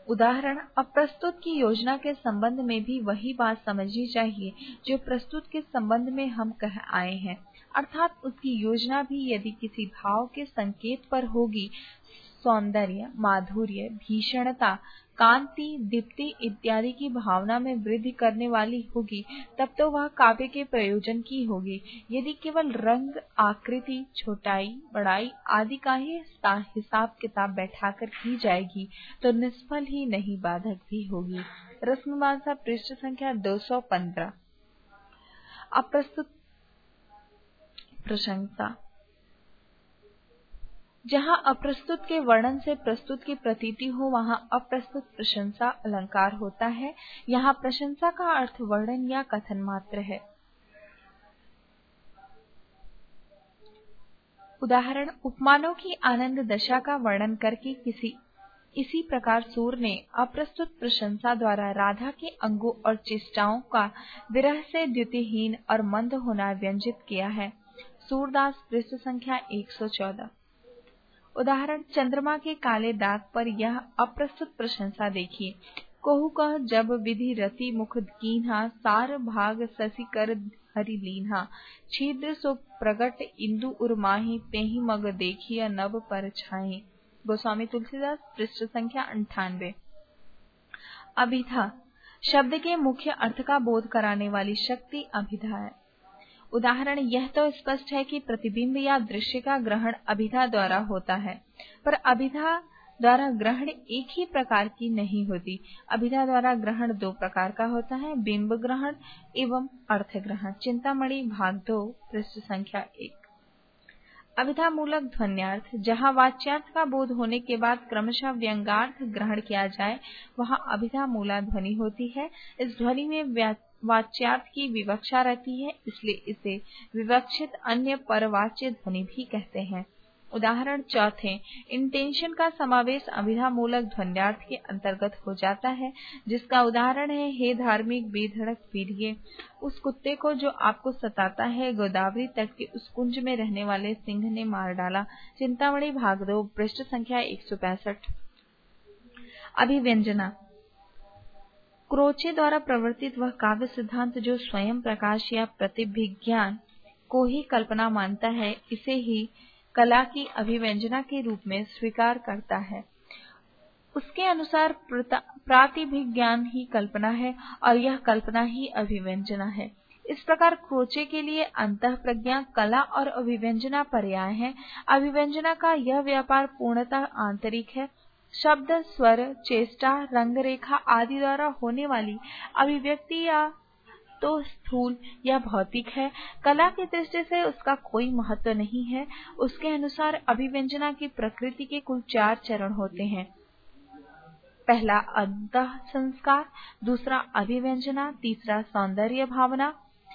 उदाहरण, अप्रस्तुत की योजना के संबंध में भी वही बात समझनी चाहिए जो प्रस्तुत के संबंध में हम कह आए हैं, अर्थात उसकी योजना भी यदि किसी भाव के संकेत पर होगी, सौंदर्य, माधुर्य, भीषणता, कांति, दीप्ति इत्यादि की भावना में वृद्धि करने वाली होगी, तब तो वह काव्य के प्रयोजन की होगी। यदि केवल रंग, आकृति, छोटाई, बड़ाई आदि का ही हिसाब किताब बैठाकर की जाएगी तो निष्फल ही नहीं बाधक भी होगी। रस्ममाला पृष्ठ संख्या 215। अप्रस्तुत प्रशंसा। जहाँ अप्रस्तुत के वर्णन से प्रस्तुत की प्रतीति हो, वहाँ अप्रस्तुत प्रशंसा अलंकार होता है। यहाँ प्रशंसा का अर्थ वर्णन या कथन मात्र है। उदाहरण, उपमानों की आनंद दशा का वर्णन करके इसी प्रकार सूर ने अप्रस्तुत प्रशंसा द्वारा राधा के अंगों और चेष्टाओं का विरह से द्युतिहीन और मंद होना व्यंजित किया है। सूरदास पृष्ठ संख्या 114। उदाहरण, चंद्रमा के काले दाग पर यह अप्रस्तुत प्रशंसा देखिए। कहु कह जब विधि रति मुख कीन्हा, सार भाग शशि कर हरि लीन्हा, छिद्र सो प्रगट इंदु उर्माही, पेहि मग देखिया नभ पर छाही। गोस्वामी तुलसीदास पृष्ठ संख्या 98। अभिधा शब्द के मुख्य अर्थ का बोध कराने वाली शक्ति अभिधा है। उदाहरण, यह तो स्पष्ट है कि प्रतिबिंब या दृश्य का ग्रहण अभिधा द्वारा होता है, पर अभिधा द्वारा ग्रहण एक ही प्रकार की नहीं होती। अभिधा द्वारा ग्रहण दो प्रकार का होता है, बिंब ग्रहण एवं अर्थ ग्रहण। चिंतामणि भाग 2 पृष्ठ संख्या 1। अभिधा मूलक ध्वन्यार्थ, जहाँ वाच्यार्थ का बोध होने के बाद क्रमशः व्यंग्यार्थ ग्रहण किया जाए, वहाँ अभिधा मूला ध्वनि होती है। इस ध्वनि में वाच्यार्थ की विवक्षा रहती है, इसलिए इसे विवक्षित अन्य परवाच्य ध्वनि भी कहते हैं। उदाहरण, चौथे, इंटेंशन का समावेश अभिधा मूलक ध्वन्यार्थ के अंतर्गत हो जाता है, जिसका उदाहरण है, हे धार्मिक बेधड़क वीर्ये, उस कुत्ते को जो आपको सताता है गोदावरी तट के उस कुंज में रहने वाले सिंह ने मार डाला। चिंतामणि भाग 2 पृष्ठ संख्या 165। अभिव्यंजना क्रोचे द्वारा प्रवर्तित वह काव्य सिद्धांत जो स्वयं प्रकाश या प्रतिभिज्ञान को ही कल्पना मानता है, इसे ही कला की अभिव्यंजना के रूप में स्वीकार करता है। उसके अनुसार प्रातिभिज्ञान ही कल्पना है और यह कल्पना ही अभिव्यंजना है। इस प्रकार क्रोचे के लिए अंतःप्रज्ञा, कला और अभिव्यंजना पर्याय है। अभिव्यंजना का यह व्यापार पूर्णतः आंतरिक है। शब्द, स्वर, चेष्टा, रंग रेखा आदि द्वारा होने वाली अभिव्यक्ति या तो स्थूल या भौतिक है। कला की दृष्टि से उसका कोई महत्व नहीं है। उसके अनुसार अभिव्यंजना की प्रकृति के कुल 4 चरण होते हैं। पहला अंतः संस्कार, दूसरा अभिव्यंजना, तीसरा सौंदर्य भावना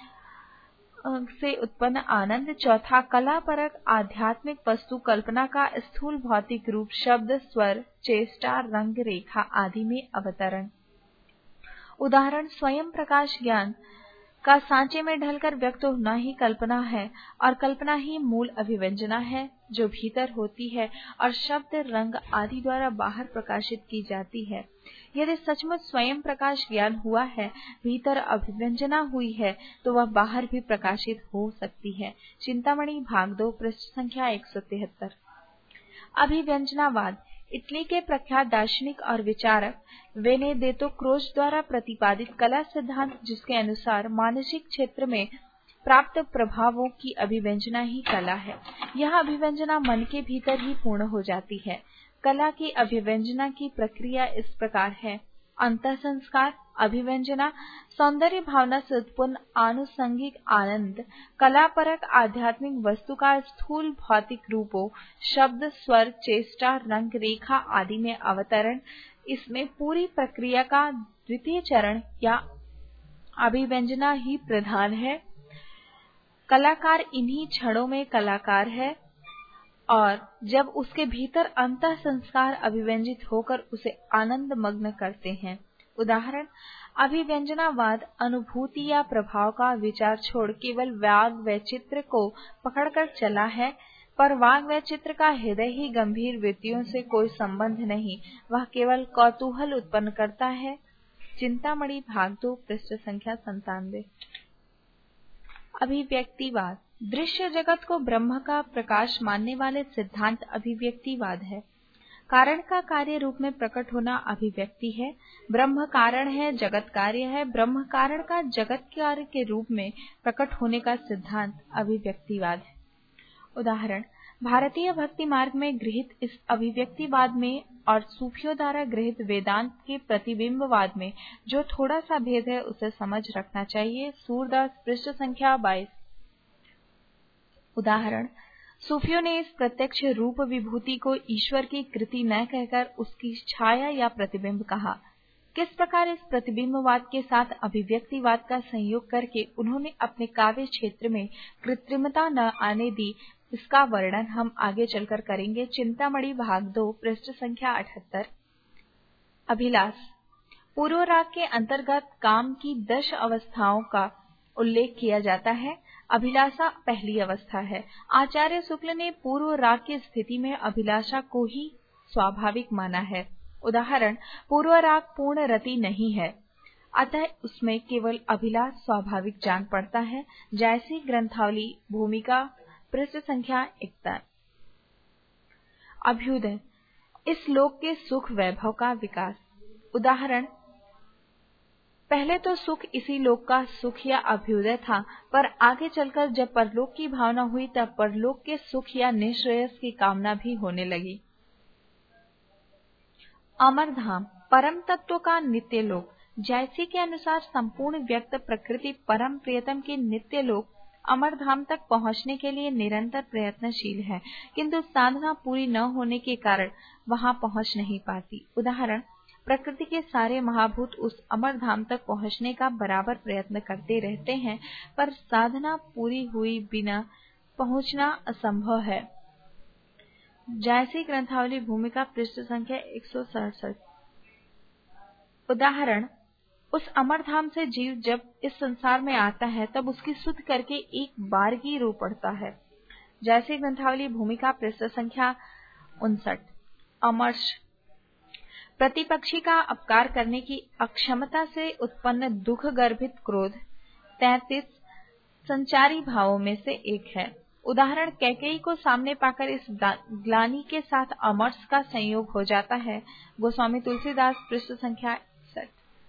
से उत्पन्न आनंद, चौथा कला परक आध्यात्मिक वस्तु कल्पना का स्थूल भौतिक रूप शब्द, स्वर, चेष्टा, रंग रेखा आदि में अवतरण। उदाहरण, स्वयं प्रकाश ज्ञान का सांचे में ढलकर व्यक्त होना ही कल्पना है और कल्पना ही मूल अभिव्यंजना है, जो भीतर होती है और शब्द, रंग आदि द्वारा बाहर प्रकाशित की जाती है। यदि सचमुच स्वयं प्रकाश ज्ञान हुआ है, भीतर अभिव्यंजना हुई है, तो वह बाहर भी प्रकाशित हो सकती है। चिंतामणि भाग 2 पृष्ठ संख्या 173। अभिव्यंजनावाद इटली के प्रख्यात दार्शनिक और विचारक बेनेदेत्तो क्रोच द्वारा प्रतिपादित कला सिद्धांत, जिसके अनुसार मानसिक क्षेत्र में प्राप्त प्रभावों की अभिव्यंजना ही कला है। यह अभिव्यंजना मन के भीतर ही पूर्ण हो जाती है। कला की अभिव्यंजना की प्रक्रिया इस प्रकार है: अंतः संस्कार, अभिव्यंजना, सौंदर्य भावना से उत्पन्न आनुषंगिक आनंद, कलापरक आध्यात्मिक वस्तु का स्थूल भौतिक रूपों, शब्द, स्वर, चेष्टा, रंग रेखा आदि में अवतरण। इसमें पूरी प्रक्रिया का द्वितीय चरण या अभिव्यंजना ही प्रधान है। कलाकार इन्हीं क्षणों में कलाकार है और जब उसके भीतर अंतः संस्कार अभिव्यंजित होकर उसे आनंद मग्न करते हैं। उदाहरण, अभिव्यंजनावाद अनुभूति या प्रभाव का विचार छोड़ केवल वाग व चित्र को पकड़कर चला है, पर वाग व चित्र का हृदय ही गंभीर वृत्तियों से कोई संबंध नहीं, वह केवल कौतूहल उत्पन्न करता है। चिंतामणि भाग 2 पृष्ठ संख्या 97। अभिव्यक्तिवाद। दृश्य जगत को ब्रह्म का प्रकाश मानने वाले सिद्धांत अभिव्यक्तिवाद है। कारण का कार्य रूप में प्रकट होना अभिव्यक्ति है। ब्रह्म कारण है, जगत कार्य है। ब्रह्म कारण का जगत कार्य के रूप में प्रकट होने का सिद्धांत अभिव्यक्तिवाद है। उदाहरण, भारतीय भक्ति मार्ग में गृहीत इस अभिव्यक्तिवाद में और सूफियों द्वारा गृहीत वेदांत के प्रतिबिंबवाद में जो थोड़ा सा भेद है उसे समझ रखना चाहिए। सूरदास पृष्ठ संख्या 22। उदाहरण, सूफियों ने इस प्रत्यक्ष रूप विभूति को ईश्वर की कृति न कहकर उसकी छाया या प्रतिबिंब कहा। किस प्रकार इस प्रतिबिंबवाद के साथ अभिव्यक्तिवाद का संयोग करके उन्होंने अपने काव्य क्षेत्र में कृत्रिमता न आने दी, इसका वर्णन हम आगे चलकर करेंगे। चिंतामणि भाग 2 पृष्ठ संख्या 78। अभिलाष। पूर्व राग के अंतर्गत काम की 10 अवस्थाओं का उल्लेख किया जाता है। अभिलाषा पहली अवस्था है। आचार्य शुक्ल ने पूर्व राग की स्थिति में अभिलाषा को ही स्वाभाविक माना है। उदाहरण, पूर्व राग पूर्ण रति नहीं है, अतः उसमें केवल अभिलाष स्वाभाविक जान पड़ता है। जैसी ग्रंथावली भूमिका पृष्ठ संख्या 71। अभ्युदय। इस लोक के सुख वैभव का विकास। उदाहरण, पहले तो सुख इसी लोक का सुख या अभ्युदय था, पर आगे चलकर जब परलोक की भावना हुई तब परलोक के सुख या निश्रेयस की कामना भी होने लगी। अमर धाम। परम तत्व का नित्य लोक। जैसी के अनुसार संपूर्ण व्यक्त प्रकृति परम प्रियतम के नित्य लोक अमर धाम तक पहुंचने के लिए निरंतर प्रयत्नशील है, किंतु साधना पूरी न होने के कारण वहां पहुंच नहीं पाती। उदाहरण, प्रकृति के सारे महाभूत उस अमर धाम तक पहुंचने का बराबर प्रयत्न करते रहते हैं, पर साधना पूरी हुई बिना पहुंचना असंभव है। जैसी ग्रंथावली भूमिका पृष्ठ संख्या 167। उदाहरण, उस अमर धाम से जीव जब इस संसार में आता है तब उसकी सुध करके एक बारगी रो पड़ता है। जैसी ग्रंथावली भूमिका पृष्ठ संख्या 59। अमर्ष। प्रतिपक्षी का अपकार करने की अक्षमता से उत्पन्न दुख गर्भित क्रोध 33 संचारी भावों में से एक है। उदाहरण, कैकेयी को सामने पाकर इस ग्लानि के साथ अमर्ष का संयोग हो जाता है। गोस्वामी तुलसीदास पृष्ठ संख्या 61।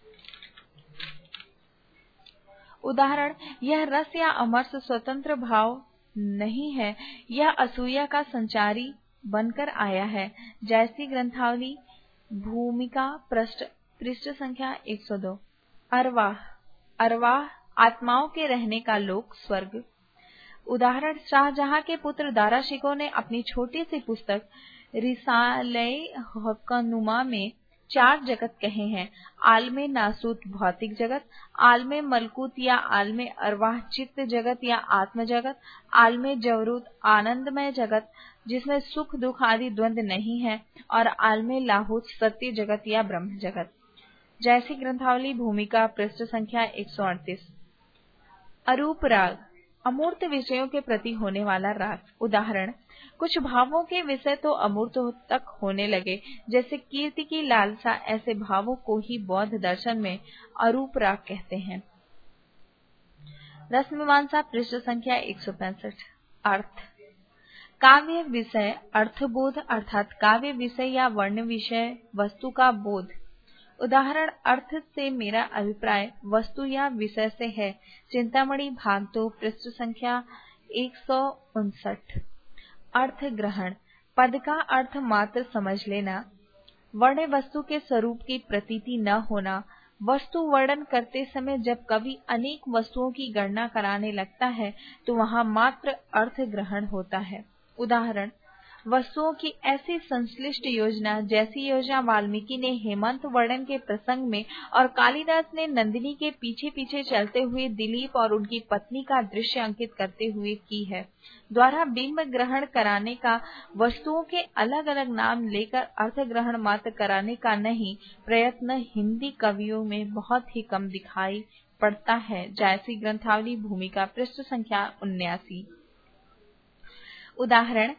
उदाहरण, यह रस या अमर्ष स्वतंत्र भाव नहीं है, यह असूया का संचारी बनकर आया है। जैसी ग्रंथावली भूमिका पृष्ठ संख्या 102। अरवाह। अरवाह आत्माओं के रहने का लोक, स्वर्ग। उदाहरण, शाहजहां के पुत्र दारा शिकोह ने अपनी छोटी सी पुस्तक रिसाले-ए-हक़नुमा में 4 जगत कहे हैं। आलमे नासूत भौतिक जगत, आलमे मलकूत या आलमे अरवाह चित्त जगत या आत्म जगत, आलमे जबरूत आनंदमय जगत जिसमें सुख दुख आदि द्वंद्व नहीं है, और आलमे लाहूत सत्य जगत या ब्रह्म जगत। जैसी ग्रंथावली भूमिका पृष्ठ संख्या 138। अरूप राग। अमूर्त विषयों के प्रति होने वाला राग। उदाहरण, कुछ भावों के विषय तो अमूर्त तक होने लगे, जैसे कीर्ति की लालसा, ऐसे भावों को ही बौद्ध दर्शन में अरूप राग कहते हैं। रसमीमांसा पृष्ठ संख्या 165। अर्थ। काव्य विषय अर्थबोध अर्थात काव्य विषय या वर्ण विषय वस्तु का बोध। उदाहरण, अर्थ से मेरा अभिप्राय वस्तु या विषय से है। चिंतामणि भाग 2 पृष्ठ संख्या 159। अर्थ ग्रहण। पद का अर्थ मात्र समझ लेना, वर्ण वस्तु के स्वरूप की प्रतीति न होना। वस्तु वर्णन करते समय जब कवि अनेक वस्तुओं की गणना कराने लगता है तो वहां मात्र अर्थ ग्रहण होता है। उदाहरण, वस्तुओं की ऐसी संश्लिष्ट योजना जैसी योजना वाल्मीकि ने हेमंत वर्णन के प्रसंग में और कालिदास ने नंदिनी के पीछे पीछे चलते हुए दिलीप और उनकी पत्नी का दृश्य अंकित करते हुए की है। द्वारा बिंब ग्रहण कराने का, वस्तुओं के अलग अलग नाम लेकर अर्थ ग्रहण मात्र कराने का नहीं, प्रयत्न हिंदी कवियों में बहुत ही कम दिखाई पड़ता है। जैसी ग्रंथावली भूमिका पृष्ठ संख्या 79। उदाहरण,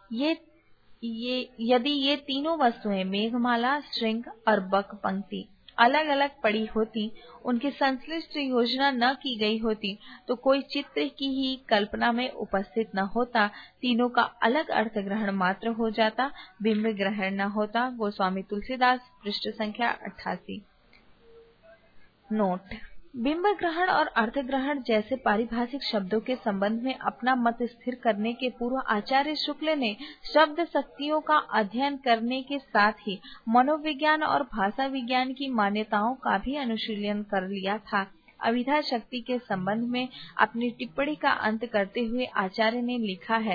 यदि ये तीनों वस्तुएं मेघमाला, श्रृंग और बक पंक्ति अलग अलग पड़ी होती, उनकी संश्लिष्ट योजना न की गई होती, तो कोई चित्र की ही कल्पना में उपस्थित न होता, तीनों का अलग अर्थ ग्रहण मात्र हो जाता, बिंब ग्रहण न होता। गोस्वामी तुलसीदास, पृष्ठ संख्या 88। नोट: बिंब ग्रहण और अर्थ ग्रहण जैसे पारिभाषिक शब्दों के संबंध में अपना मत स्थिर करने के पूर्व आचार्य शुक्ल ने शब्द शक्तियों का अध्ययन करने के साथ ही मनोविज्ञान और भाषा विज्ञान की मान्यताओं का भी अनुशीलन कर लिया था। अभिधा शक्ति के संबंध में अपनी टिप्पणी का अंत करते हुए आचार्य ने लिखा है,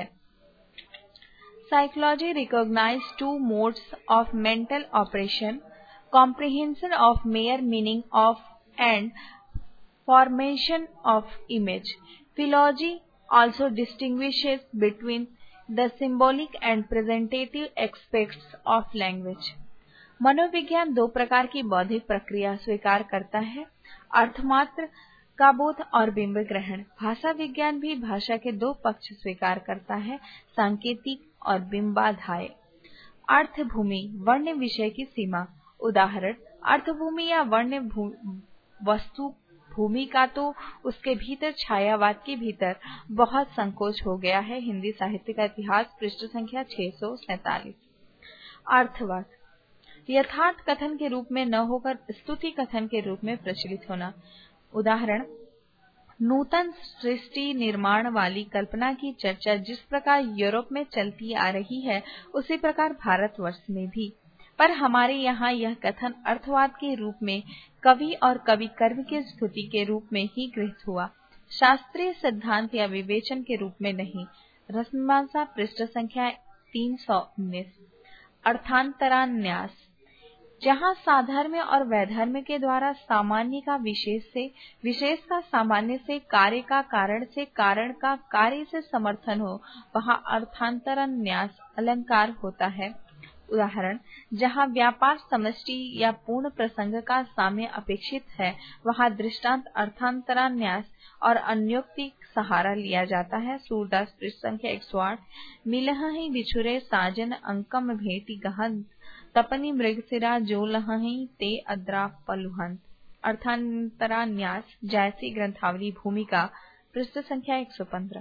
psychology recognise two modes of mental operation, comprehension of mere meaning of and formation of image. Philology also distinguishes between the symbolic and presentative aspects of language. मनोविज्ञान दो प्रकार की बौद्धिक प्रक्रिया स्वीकार करता है, अर्थमात्र का बोध और बिंब ग्रहण। भाषा विज्ञान भी भाषा के दो पक्ष स्वीकार करता है, सांकेतिक और बिंबाधाय। अर्थभूमि, वर्ण विषय की सीमा। उदाहरण, अर्थभूमि या वर्ण वस्तु भूमि का तो उसके भीतर छायावाद के भीतर बहुत संकोच हो गया है। हिंदी साहित्य का इतिहास, पृष्ठ संख्या 647। अर्थवाद, यथार्थ कथन के रूप में न होकर स्तुति कथन के रूप में प्रचलित होना। उदाहरण, नूतन सृष्टि निर्माण वाली कल्पना की चर्चा जिस प्रकार यूरोप में चलती आ रही है, उसी प्रकार भारतवर्ष में भी, पर हमारे यहाँ यह कथन अर्थवाद के रूप में कवि और कवि कर्म की स्तुति के रूप में ही गृहीत हुआ, शास्त्रीय सिद्धांत या विवेचन के रूप में नहीं। रसमीमांसा, पृष्ठ संख्या 319। अर्थांतरान्यास, जहाँ साधर्म्य और वैधर्म्य के द्वारा सामान्य का विशेष से, विशेष का सामान्य से, कार्य का कारण से, कारण का कार्य से समर्थन हो, वहाँ अर्थांतरान्यास अलंकार होता है। उदाहरण, जहाँ व्यापार समष्टि या पूर्ण प्रसंग का साम्य अपेक्षित है, वहाँ दृष्टांत अर्थांतरान्यास और अन्योक्ति सहारा लिया जाता है। सूरदास, पृष्ठ संख्या 108। मिलहि बिछुरे साजन अंकम भेटी गहन, तपनी मृगशिरा जो लहहि ते अद्रा पलुहंत। अर्थांतरान्यास, जायसी ग्रंथावली भूमिका, पृष्ठ संख्या 115।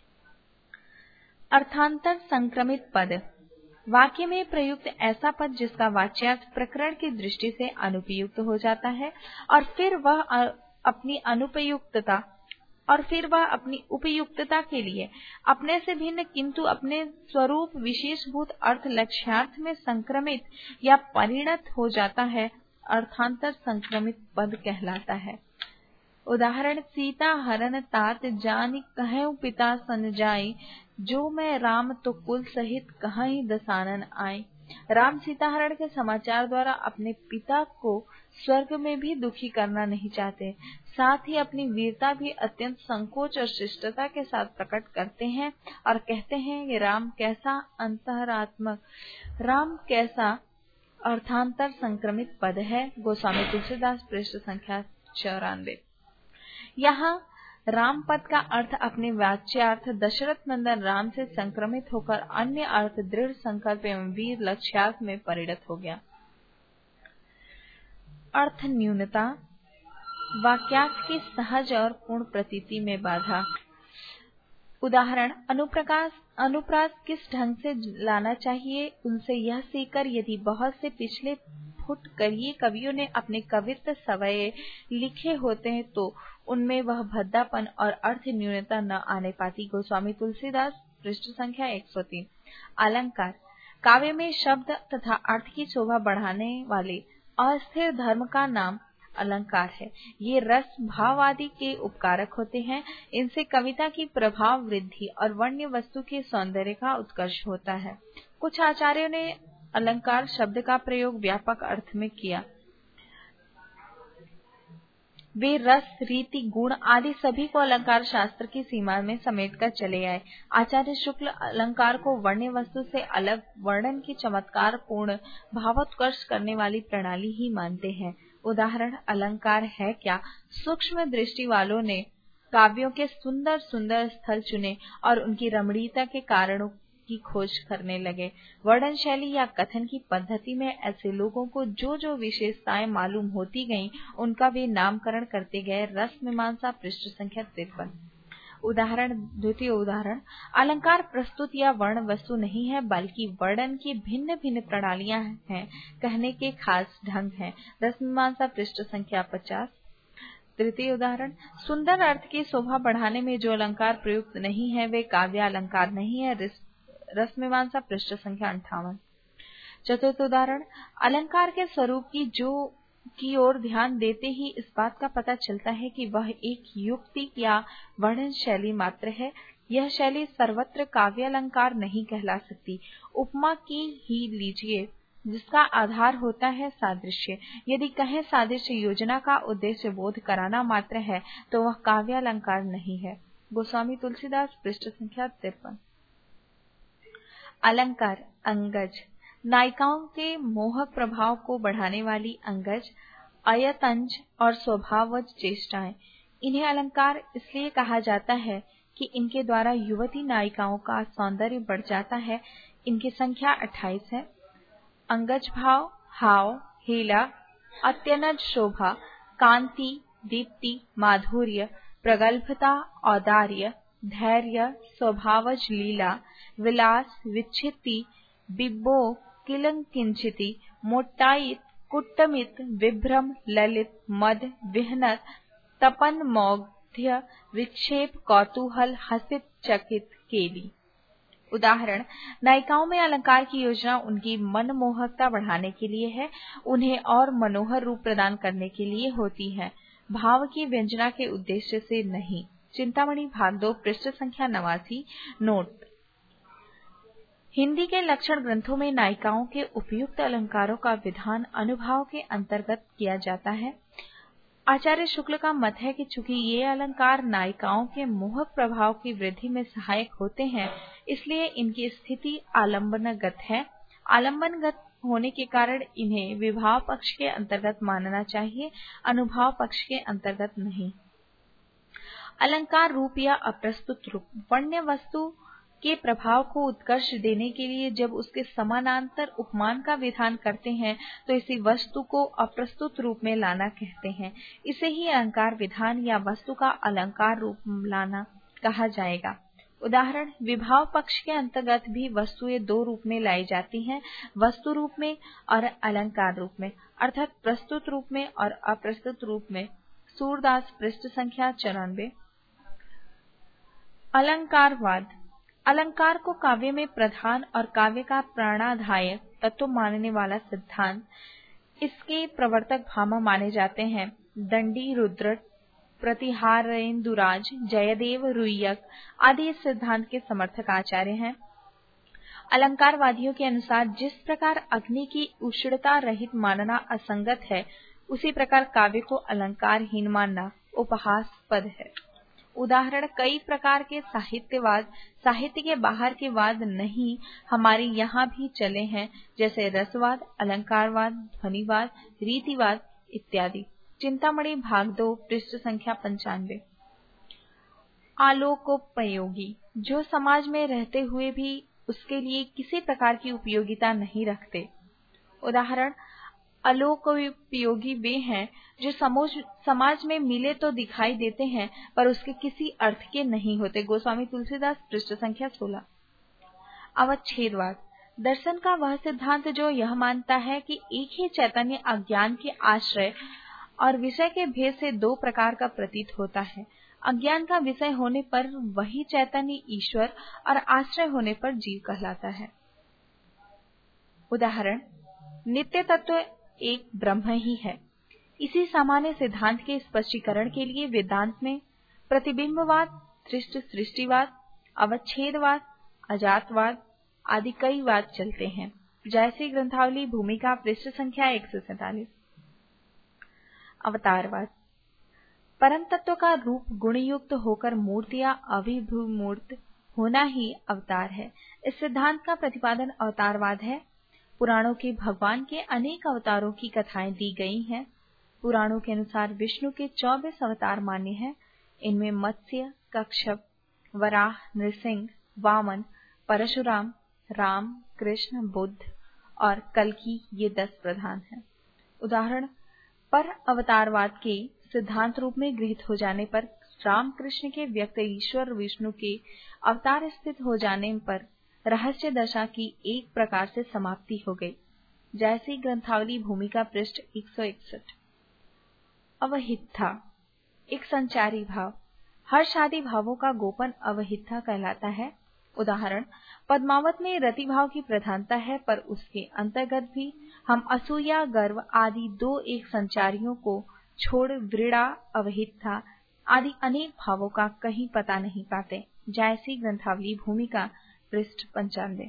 अर्थांतर संक्रमित पद, वाक्य में प्रयुक्त ऐसा पद जिसका वाच्यार्थ प्रकरण की दृष्टि से अनुपयुक्त हो जाता है और फिर वह अपनी उपयुक्तता के लिए अपने से भिन्न किंतु अपने स्वरूप विशेषभूत अर्थ लक्ष्यार्थ में संक्रमित या परिणत हो जाता है, अर्थांतर संक्रमित पद कहलाता है। उदाहरण, सीता हरण तात जानि कहऊँ पिता सन जाई, जो मैं राम तो कुल सहित कहीं दसानन आए। राम सीताहरण के समाचार द्वारा अपने पिता को स्वर्ग में भी दुखी करना नहीं चाहते, साथ ही अपनी वीरता भी अत्यंत संकोच और शिष्टता के साथ प्रकट करते हैं और कहते हैं कि राम कैसा अंतरात्मक, राम कैसा अर्थांतर संक्रमित पद है। गोस्वामी तुलसीदास, पृष्ठ संख्या 94। यहाँ राम पद का अर्थ अपने वाच्यार्थ दशरथ नंदन राम से संक्रमित होकर अन्य अर्थ दृढ़ संकल्प एवं वीर लक्ष्यार्थ में परिणत हो गया। अर्थ न्यूनता, वाक्यार्थ की सहज और पूर्ण प्रतीति में बाधा। उदाहरण, अनुप्रास किस ढंग से लाना चाहिए, उनसे यह सीखकर यदि बहुत से पिछले फुट करिए कवियों ने अपने कवित्व सवये लिखे होते हैं तो उनमें वह भद्दापन और अर्थ न्यूनता न आने पाती। गोस्वामी तुलसीदास, पृष्ठ संख्या 103। अलंकार, काव्य में शब्द तथा अर्थ की शोभा बढ़ाने वाले अस्थिर धर्म का नाम अलंकार है। ये रस भाव आदि के उपकारक होते हैं। इनसे कविता की प्रभाव वृद्धि और वन्य वस्तु के सौंदर्य का उत्कर्ष होता है। कुछ आचार्यों ने अलंकार शब्द का प्रयोग व्यापक अर्थ में किया। वे रस, रीति, गुण आदि सभी को अलंकार शास्त्र की सीमा में समेटकर चले आए। आचार्य शुक्ल अलंकार को वर्ण वस्तु से अलग वर्णन की चमत्कार पूर्ण भावोत्कर्ष करने वाली प्रणाली ही मानते हैं। उदाहरण, अलंकार है क्या, सूक्ष्म दृष्टि वालों ने काव्यों के सुंदर सुंदर स्थल चुने और उनकी रमणीयता के कारणों की खोज करने लगे। वर्णन शैली या कथन की पद्धति में ऐसे लोगों को जो जो विशेषताएं मालूम होती गईं, उनका वे नामकरण करते गए। रस मीमांसा पृष्ठ संख्या 53। द्वितीय उदाहरण, अलंकार प्रस्तुत या वर्ण वस्तु नहीं है, बल्कि वर्णन की भिन्न भिन्न प्रणालियां हैं, कहने के खास ढंग हैं। रस मीमांसा पृष्ठ संख्या 50। तृतीय उदाहरण, सुंदर अर्थ की शोभा बढ़ाने में जो अलंकार प्रयुक्त नहीं है, वे काव्य अलंकार नहीं है। रस मीमांसा पृष्ठ संख्या 58। चतुर्थ उदाहरण, अलंकार के स्वरूप की ओर ध्यान देते ही इस बात का पता चलता है कि वह एक युक्ति या वर्णन शैली मात्र है। यह शैली सर्वत्र काव्य अलंकार नहीं कहला सकती। उपमा की ही लीजिए, जिसका आधार होता है सादृश्य। यदि कहें सादृश्य योजना का उद्देश्य बोध कराना मात्र है, तो वह काव्य अलंकार नहीं है। गोस्वामी तुलसीदास पृष्ठ संख्या 53। अलंकार अंगज, नायिकाओं के मोहक प्रभाव को बढ़ाने वाली अंगज, अयतंज और स्वभावज चेष्टाएं। इन्हें अलंकार इसलिए कहा जाता है कि इनके द्वारा युवती नायिकाओं का सौंदर्य बढ़ जाता है। इनकी संख्या 28 है। अंगज भाव, हाव, हीला, अत्यनज शोभा, कांति, दीप्ति, माधुर्य, प्रगल्भता, औदार्य, धैर्य, स्वभावज लीला, विलास, विच्छित्ति, बिब्बो, किलंकिंचिति, मोट्टायित, कुट्टमित, विभ्रम, ललित, मद, विहनत, तपन, मौग्ध्य, विक्षेप, कौतूहल, हसित, चकित, केली। उदाहरण, नायिकाओं में अलंकार की योजना उनकी मनमोहकता बढ़ाने के लिए है, उन्हें और मनोहर रूप प्रदान करने के लिए होती है, भाव की व्यंजना के उद्देश्य से नहीं। चिंतामणि भाग 2 पृष्ठ संख्या 89। नोट, हिंदी के लक्षण ग्रंथों में नायिकाओं के उपयुक्त अलंकारों का विधान अनुभाव के अंतर्गत किया जाता है। आचार्य शुक्ल का मत है कि चूंकि ये अलंकार नायिकाओं के मोहक प्रभाव की वृद्धि में सहायक होते हैं, इसलिए इनकी स्थिति आलंबनगत है। आलंबनगत होने के कारण इन्हें विभाव पक्ष के अंतर्गत मानना चाहिए, अनुभाव पक्ष के अंतर्गत नहीं। अलंकार रूप या अप्रस्तुत रूप, वण्य वस्तु के प्रभाव को उत्कर्ष देने के लिए जब उसके समानांतर उपमान का विधान करते हैं, तो इसी वस्तु को अप्रस्तुत रूप में लाना कहते हैं। इसे ही अलंकार विधान या वस्तु का अलंकार रूप लाना कहा जाएगा। उदाहरण, विभाव पक्ष के अंतर्गत भी वस्तुएं दो रूप में लाई जाती हैं, वस्तु रूप में और अलंकार रूप में, अर्थात प्रस्तुत रूप में और अप्रस्तुत रूप में। सूरदास पृष्ठ संख्या 94। अलंकारवाद, अलंकार को काव्य में प्रधान और काव्य का प्राणाधायक तत्व मानने वाला सिद्धांत। इसके प्रवर्तक भामा माने जाते हैं दंडी, रुद्रट, प्रतिहारेंदुराज, जयदेव, रुय्यक आदि इस सिद्धांत के समर्थक आचार्य हैं। अलंकारवादियों के अनुसार जिस प्रकार अग्नि की उष्णता रहित मानना असंगत है, उसी प्रकार काव्य को अलंकारहीन मानना उपहासास्पद है। उदाहरण, कई प्रकार के साहित्यवाद, साहित्य के बाहर के वाद नहीं, हमारे यहाँ भी चले हैं, जैसे रसवाद, अलंकारवाद, ध्वनिवाद, रीतिवाद इत्यादि। चिंतामणि भाग 2 पृष्ठ संख्या 95। आलोकोपयोगी, जो समाज में रहते हुए भी उसके लिए किसी प्रकार की उपयोगिता नहीं रखते। उदाहरण, आलोकोपयोगी वे हैं जो समाज में मिले तो दिखाई देते हैं, पर उसके किसी अर्थ के नहीं होते। गोस्वामी तुलसीदास पृष्ठ संख्या 16। अवच्छेदवाद, दर्शन का वह सिद्धांत जो यह मानता है कि एक ही चैतन्य अज्ञान के आश्रय और विषय के भेद से दो प्रकार का प्रतीत होता है। अज्ञान का विषय होने पर वही चैतन्य ईश्वर और आश्रय होने पर जीव कहलाता है। उदाहरण, नित्य तत्व एक ब्रह्म ही है। इसी सामान्य सिद्धांत के स्पष्टीकरण के लिए वेदांत में प्रतिबिंबवाद, सृष्टिवाद, अवच्छेदवाद, अजातवाद आदि कई वाद चलते हैं। जैसी ग्रंथावली भूमिका पृष्ठ संख्या 147। अवतारवाद, परम तत्व का रूप गुणयुक्त होकर मूर्त या अविभूमूर्त होना ही अवतार है। इस सिद्धांत का प्रतिपादन अवतारवाद है। पुराणों के भगवान के अनेक अवतारों की कथाएं दी गई हैं। पुराणों के अनुसार विष्णु के 24 अवतार मान्य हैं। इनमें मत्स्य, कच्छप, वराह, नृसिंह, वामन, परशुराम, राम, कृष्ण, बुद्ध और कल्कि ये 10 प्रधान हैं। उदाहरण, पर अवतारवाद के सिद्धांत रूप में गृहीत हो जाने पर रामकृष्ण के व्यक्त ईश्वर विष्णु के अवतार स्थित हो जाने पर रहस्य दशा की एक प्रकार से समाप्ति हो गई। जैसी ग्रंथावली भूमिका पृष्ठ 161। अवहित्था, एक संचारी भाव। हर्ष आदि भावों का गोपन अवहित्था कहलाता है। उदाहरण, पद्मावत में रति भाव की प्रधानता है, पर उसके अंतर्गत भी हम असूया, गर्व आदि 2 एक संचारियों को छोड़ वृणा, अवहित्था आदि अनेक भावों का कहीं पता नहीं पाते। जैसी ग्रंथावली भूमिका पृष्ठ 95।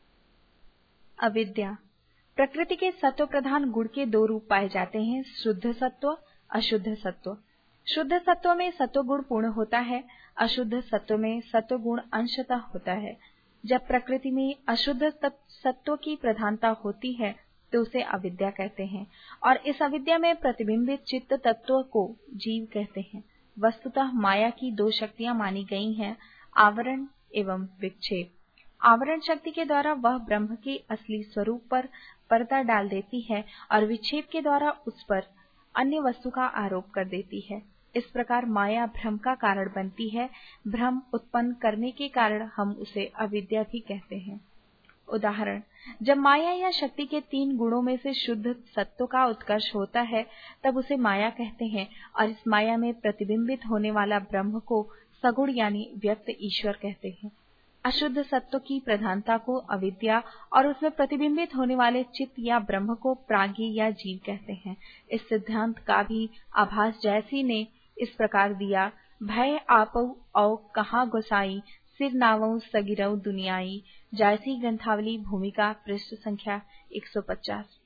अविद्या, प्रकृति के सत्व प्रधान गुण के 2 रूप पाए जाते हैं, शुद्ध सत्व, अशुद्ध सत्व। शुद्ध सत्व में सत्व गुण पूर्ण होता है, अशुद्ध सत्व में सत्व गुण अंशतः होता है। जब प्रकृति में अशुद्ध सत्व की प्रधानता होती है तो उसे अविद्या कहते हैं, और इस अविद्या में प्रतिबिंबित चित्त तत्व को जीव कहते हैं। वस्तुतः माया की 2 शक्तियां मानी गई हैं, आवरण एवं विक्षेप। आवरण शक्ति के द्वारा वह ब्रह्म के असली स्वरूप पर पर्दा डाल देती है और विक्षेप के द्वारा उस पर अन्य वस्तु का आरोप कर देती है। इस प्रकार माया भ्रम का कारण बनती है। भ्रम उत्पन्न करने के कारण हम उसे अविद्या भी कहते हैं। उदाहरण, जब माया या शक्ति के 3 गुणों में से शुद्ध सत्व का उत्कर्ष होता है तब उसे माया कहते हैं, और इस माया में प्रतिबिंबित होने वाला ब्रह्म को सगुण यानी व्यक्त ईश्वर कहते हैं। अशुद्ध सत्व की प्रधानता को अविद्या और उसमें प्रतिबिंबित होने वाले चित्त या ब्रह्म को प्राज्ञ या जीव कहते हैं। इस सिद्धांत का भी आभास जैसी ने इस प्रकार दिया, भय आपौ औ कहाँ गोसाई, सिर नावौ सगिरौ दुनियाई। जैसी ग्रंथावली भूमिका पृष्ठ संख्या 150।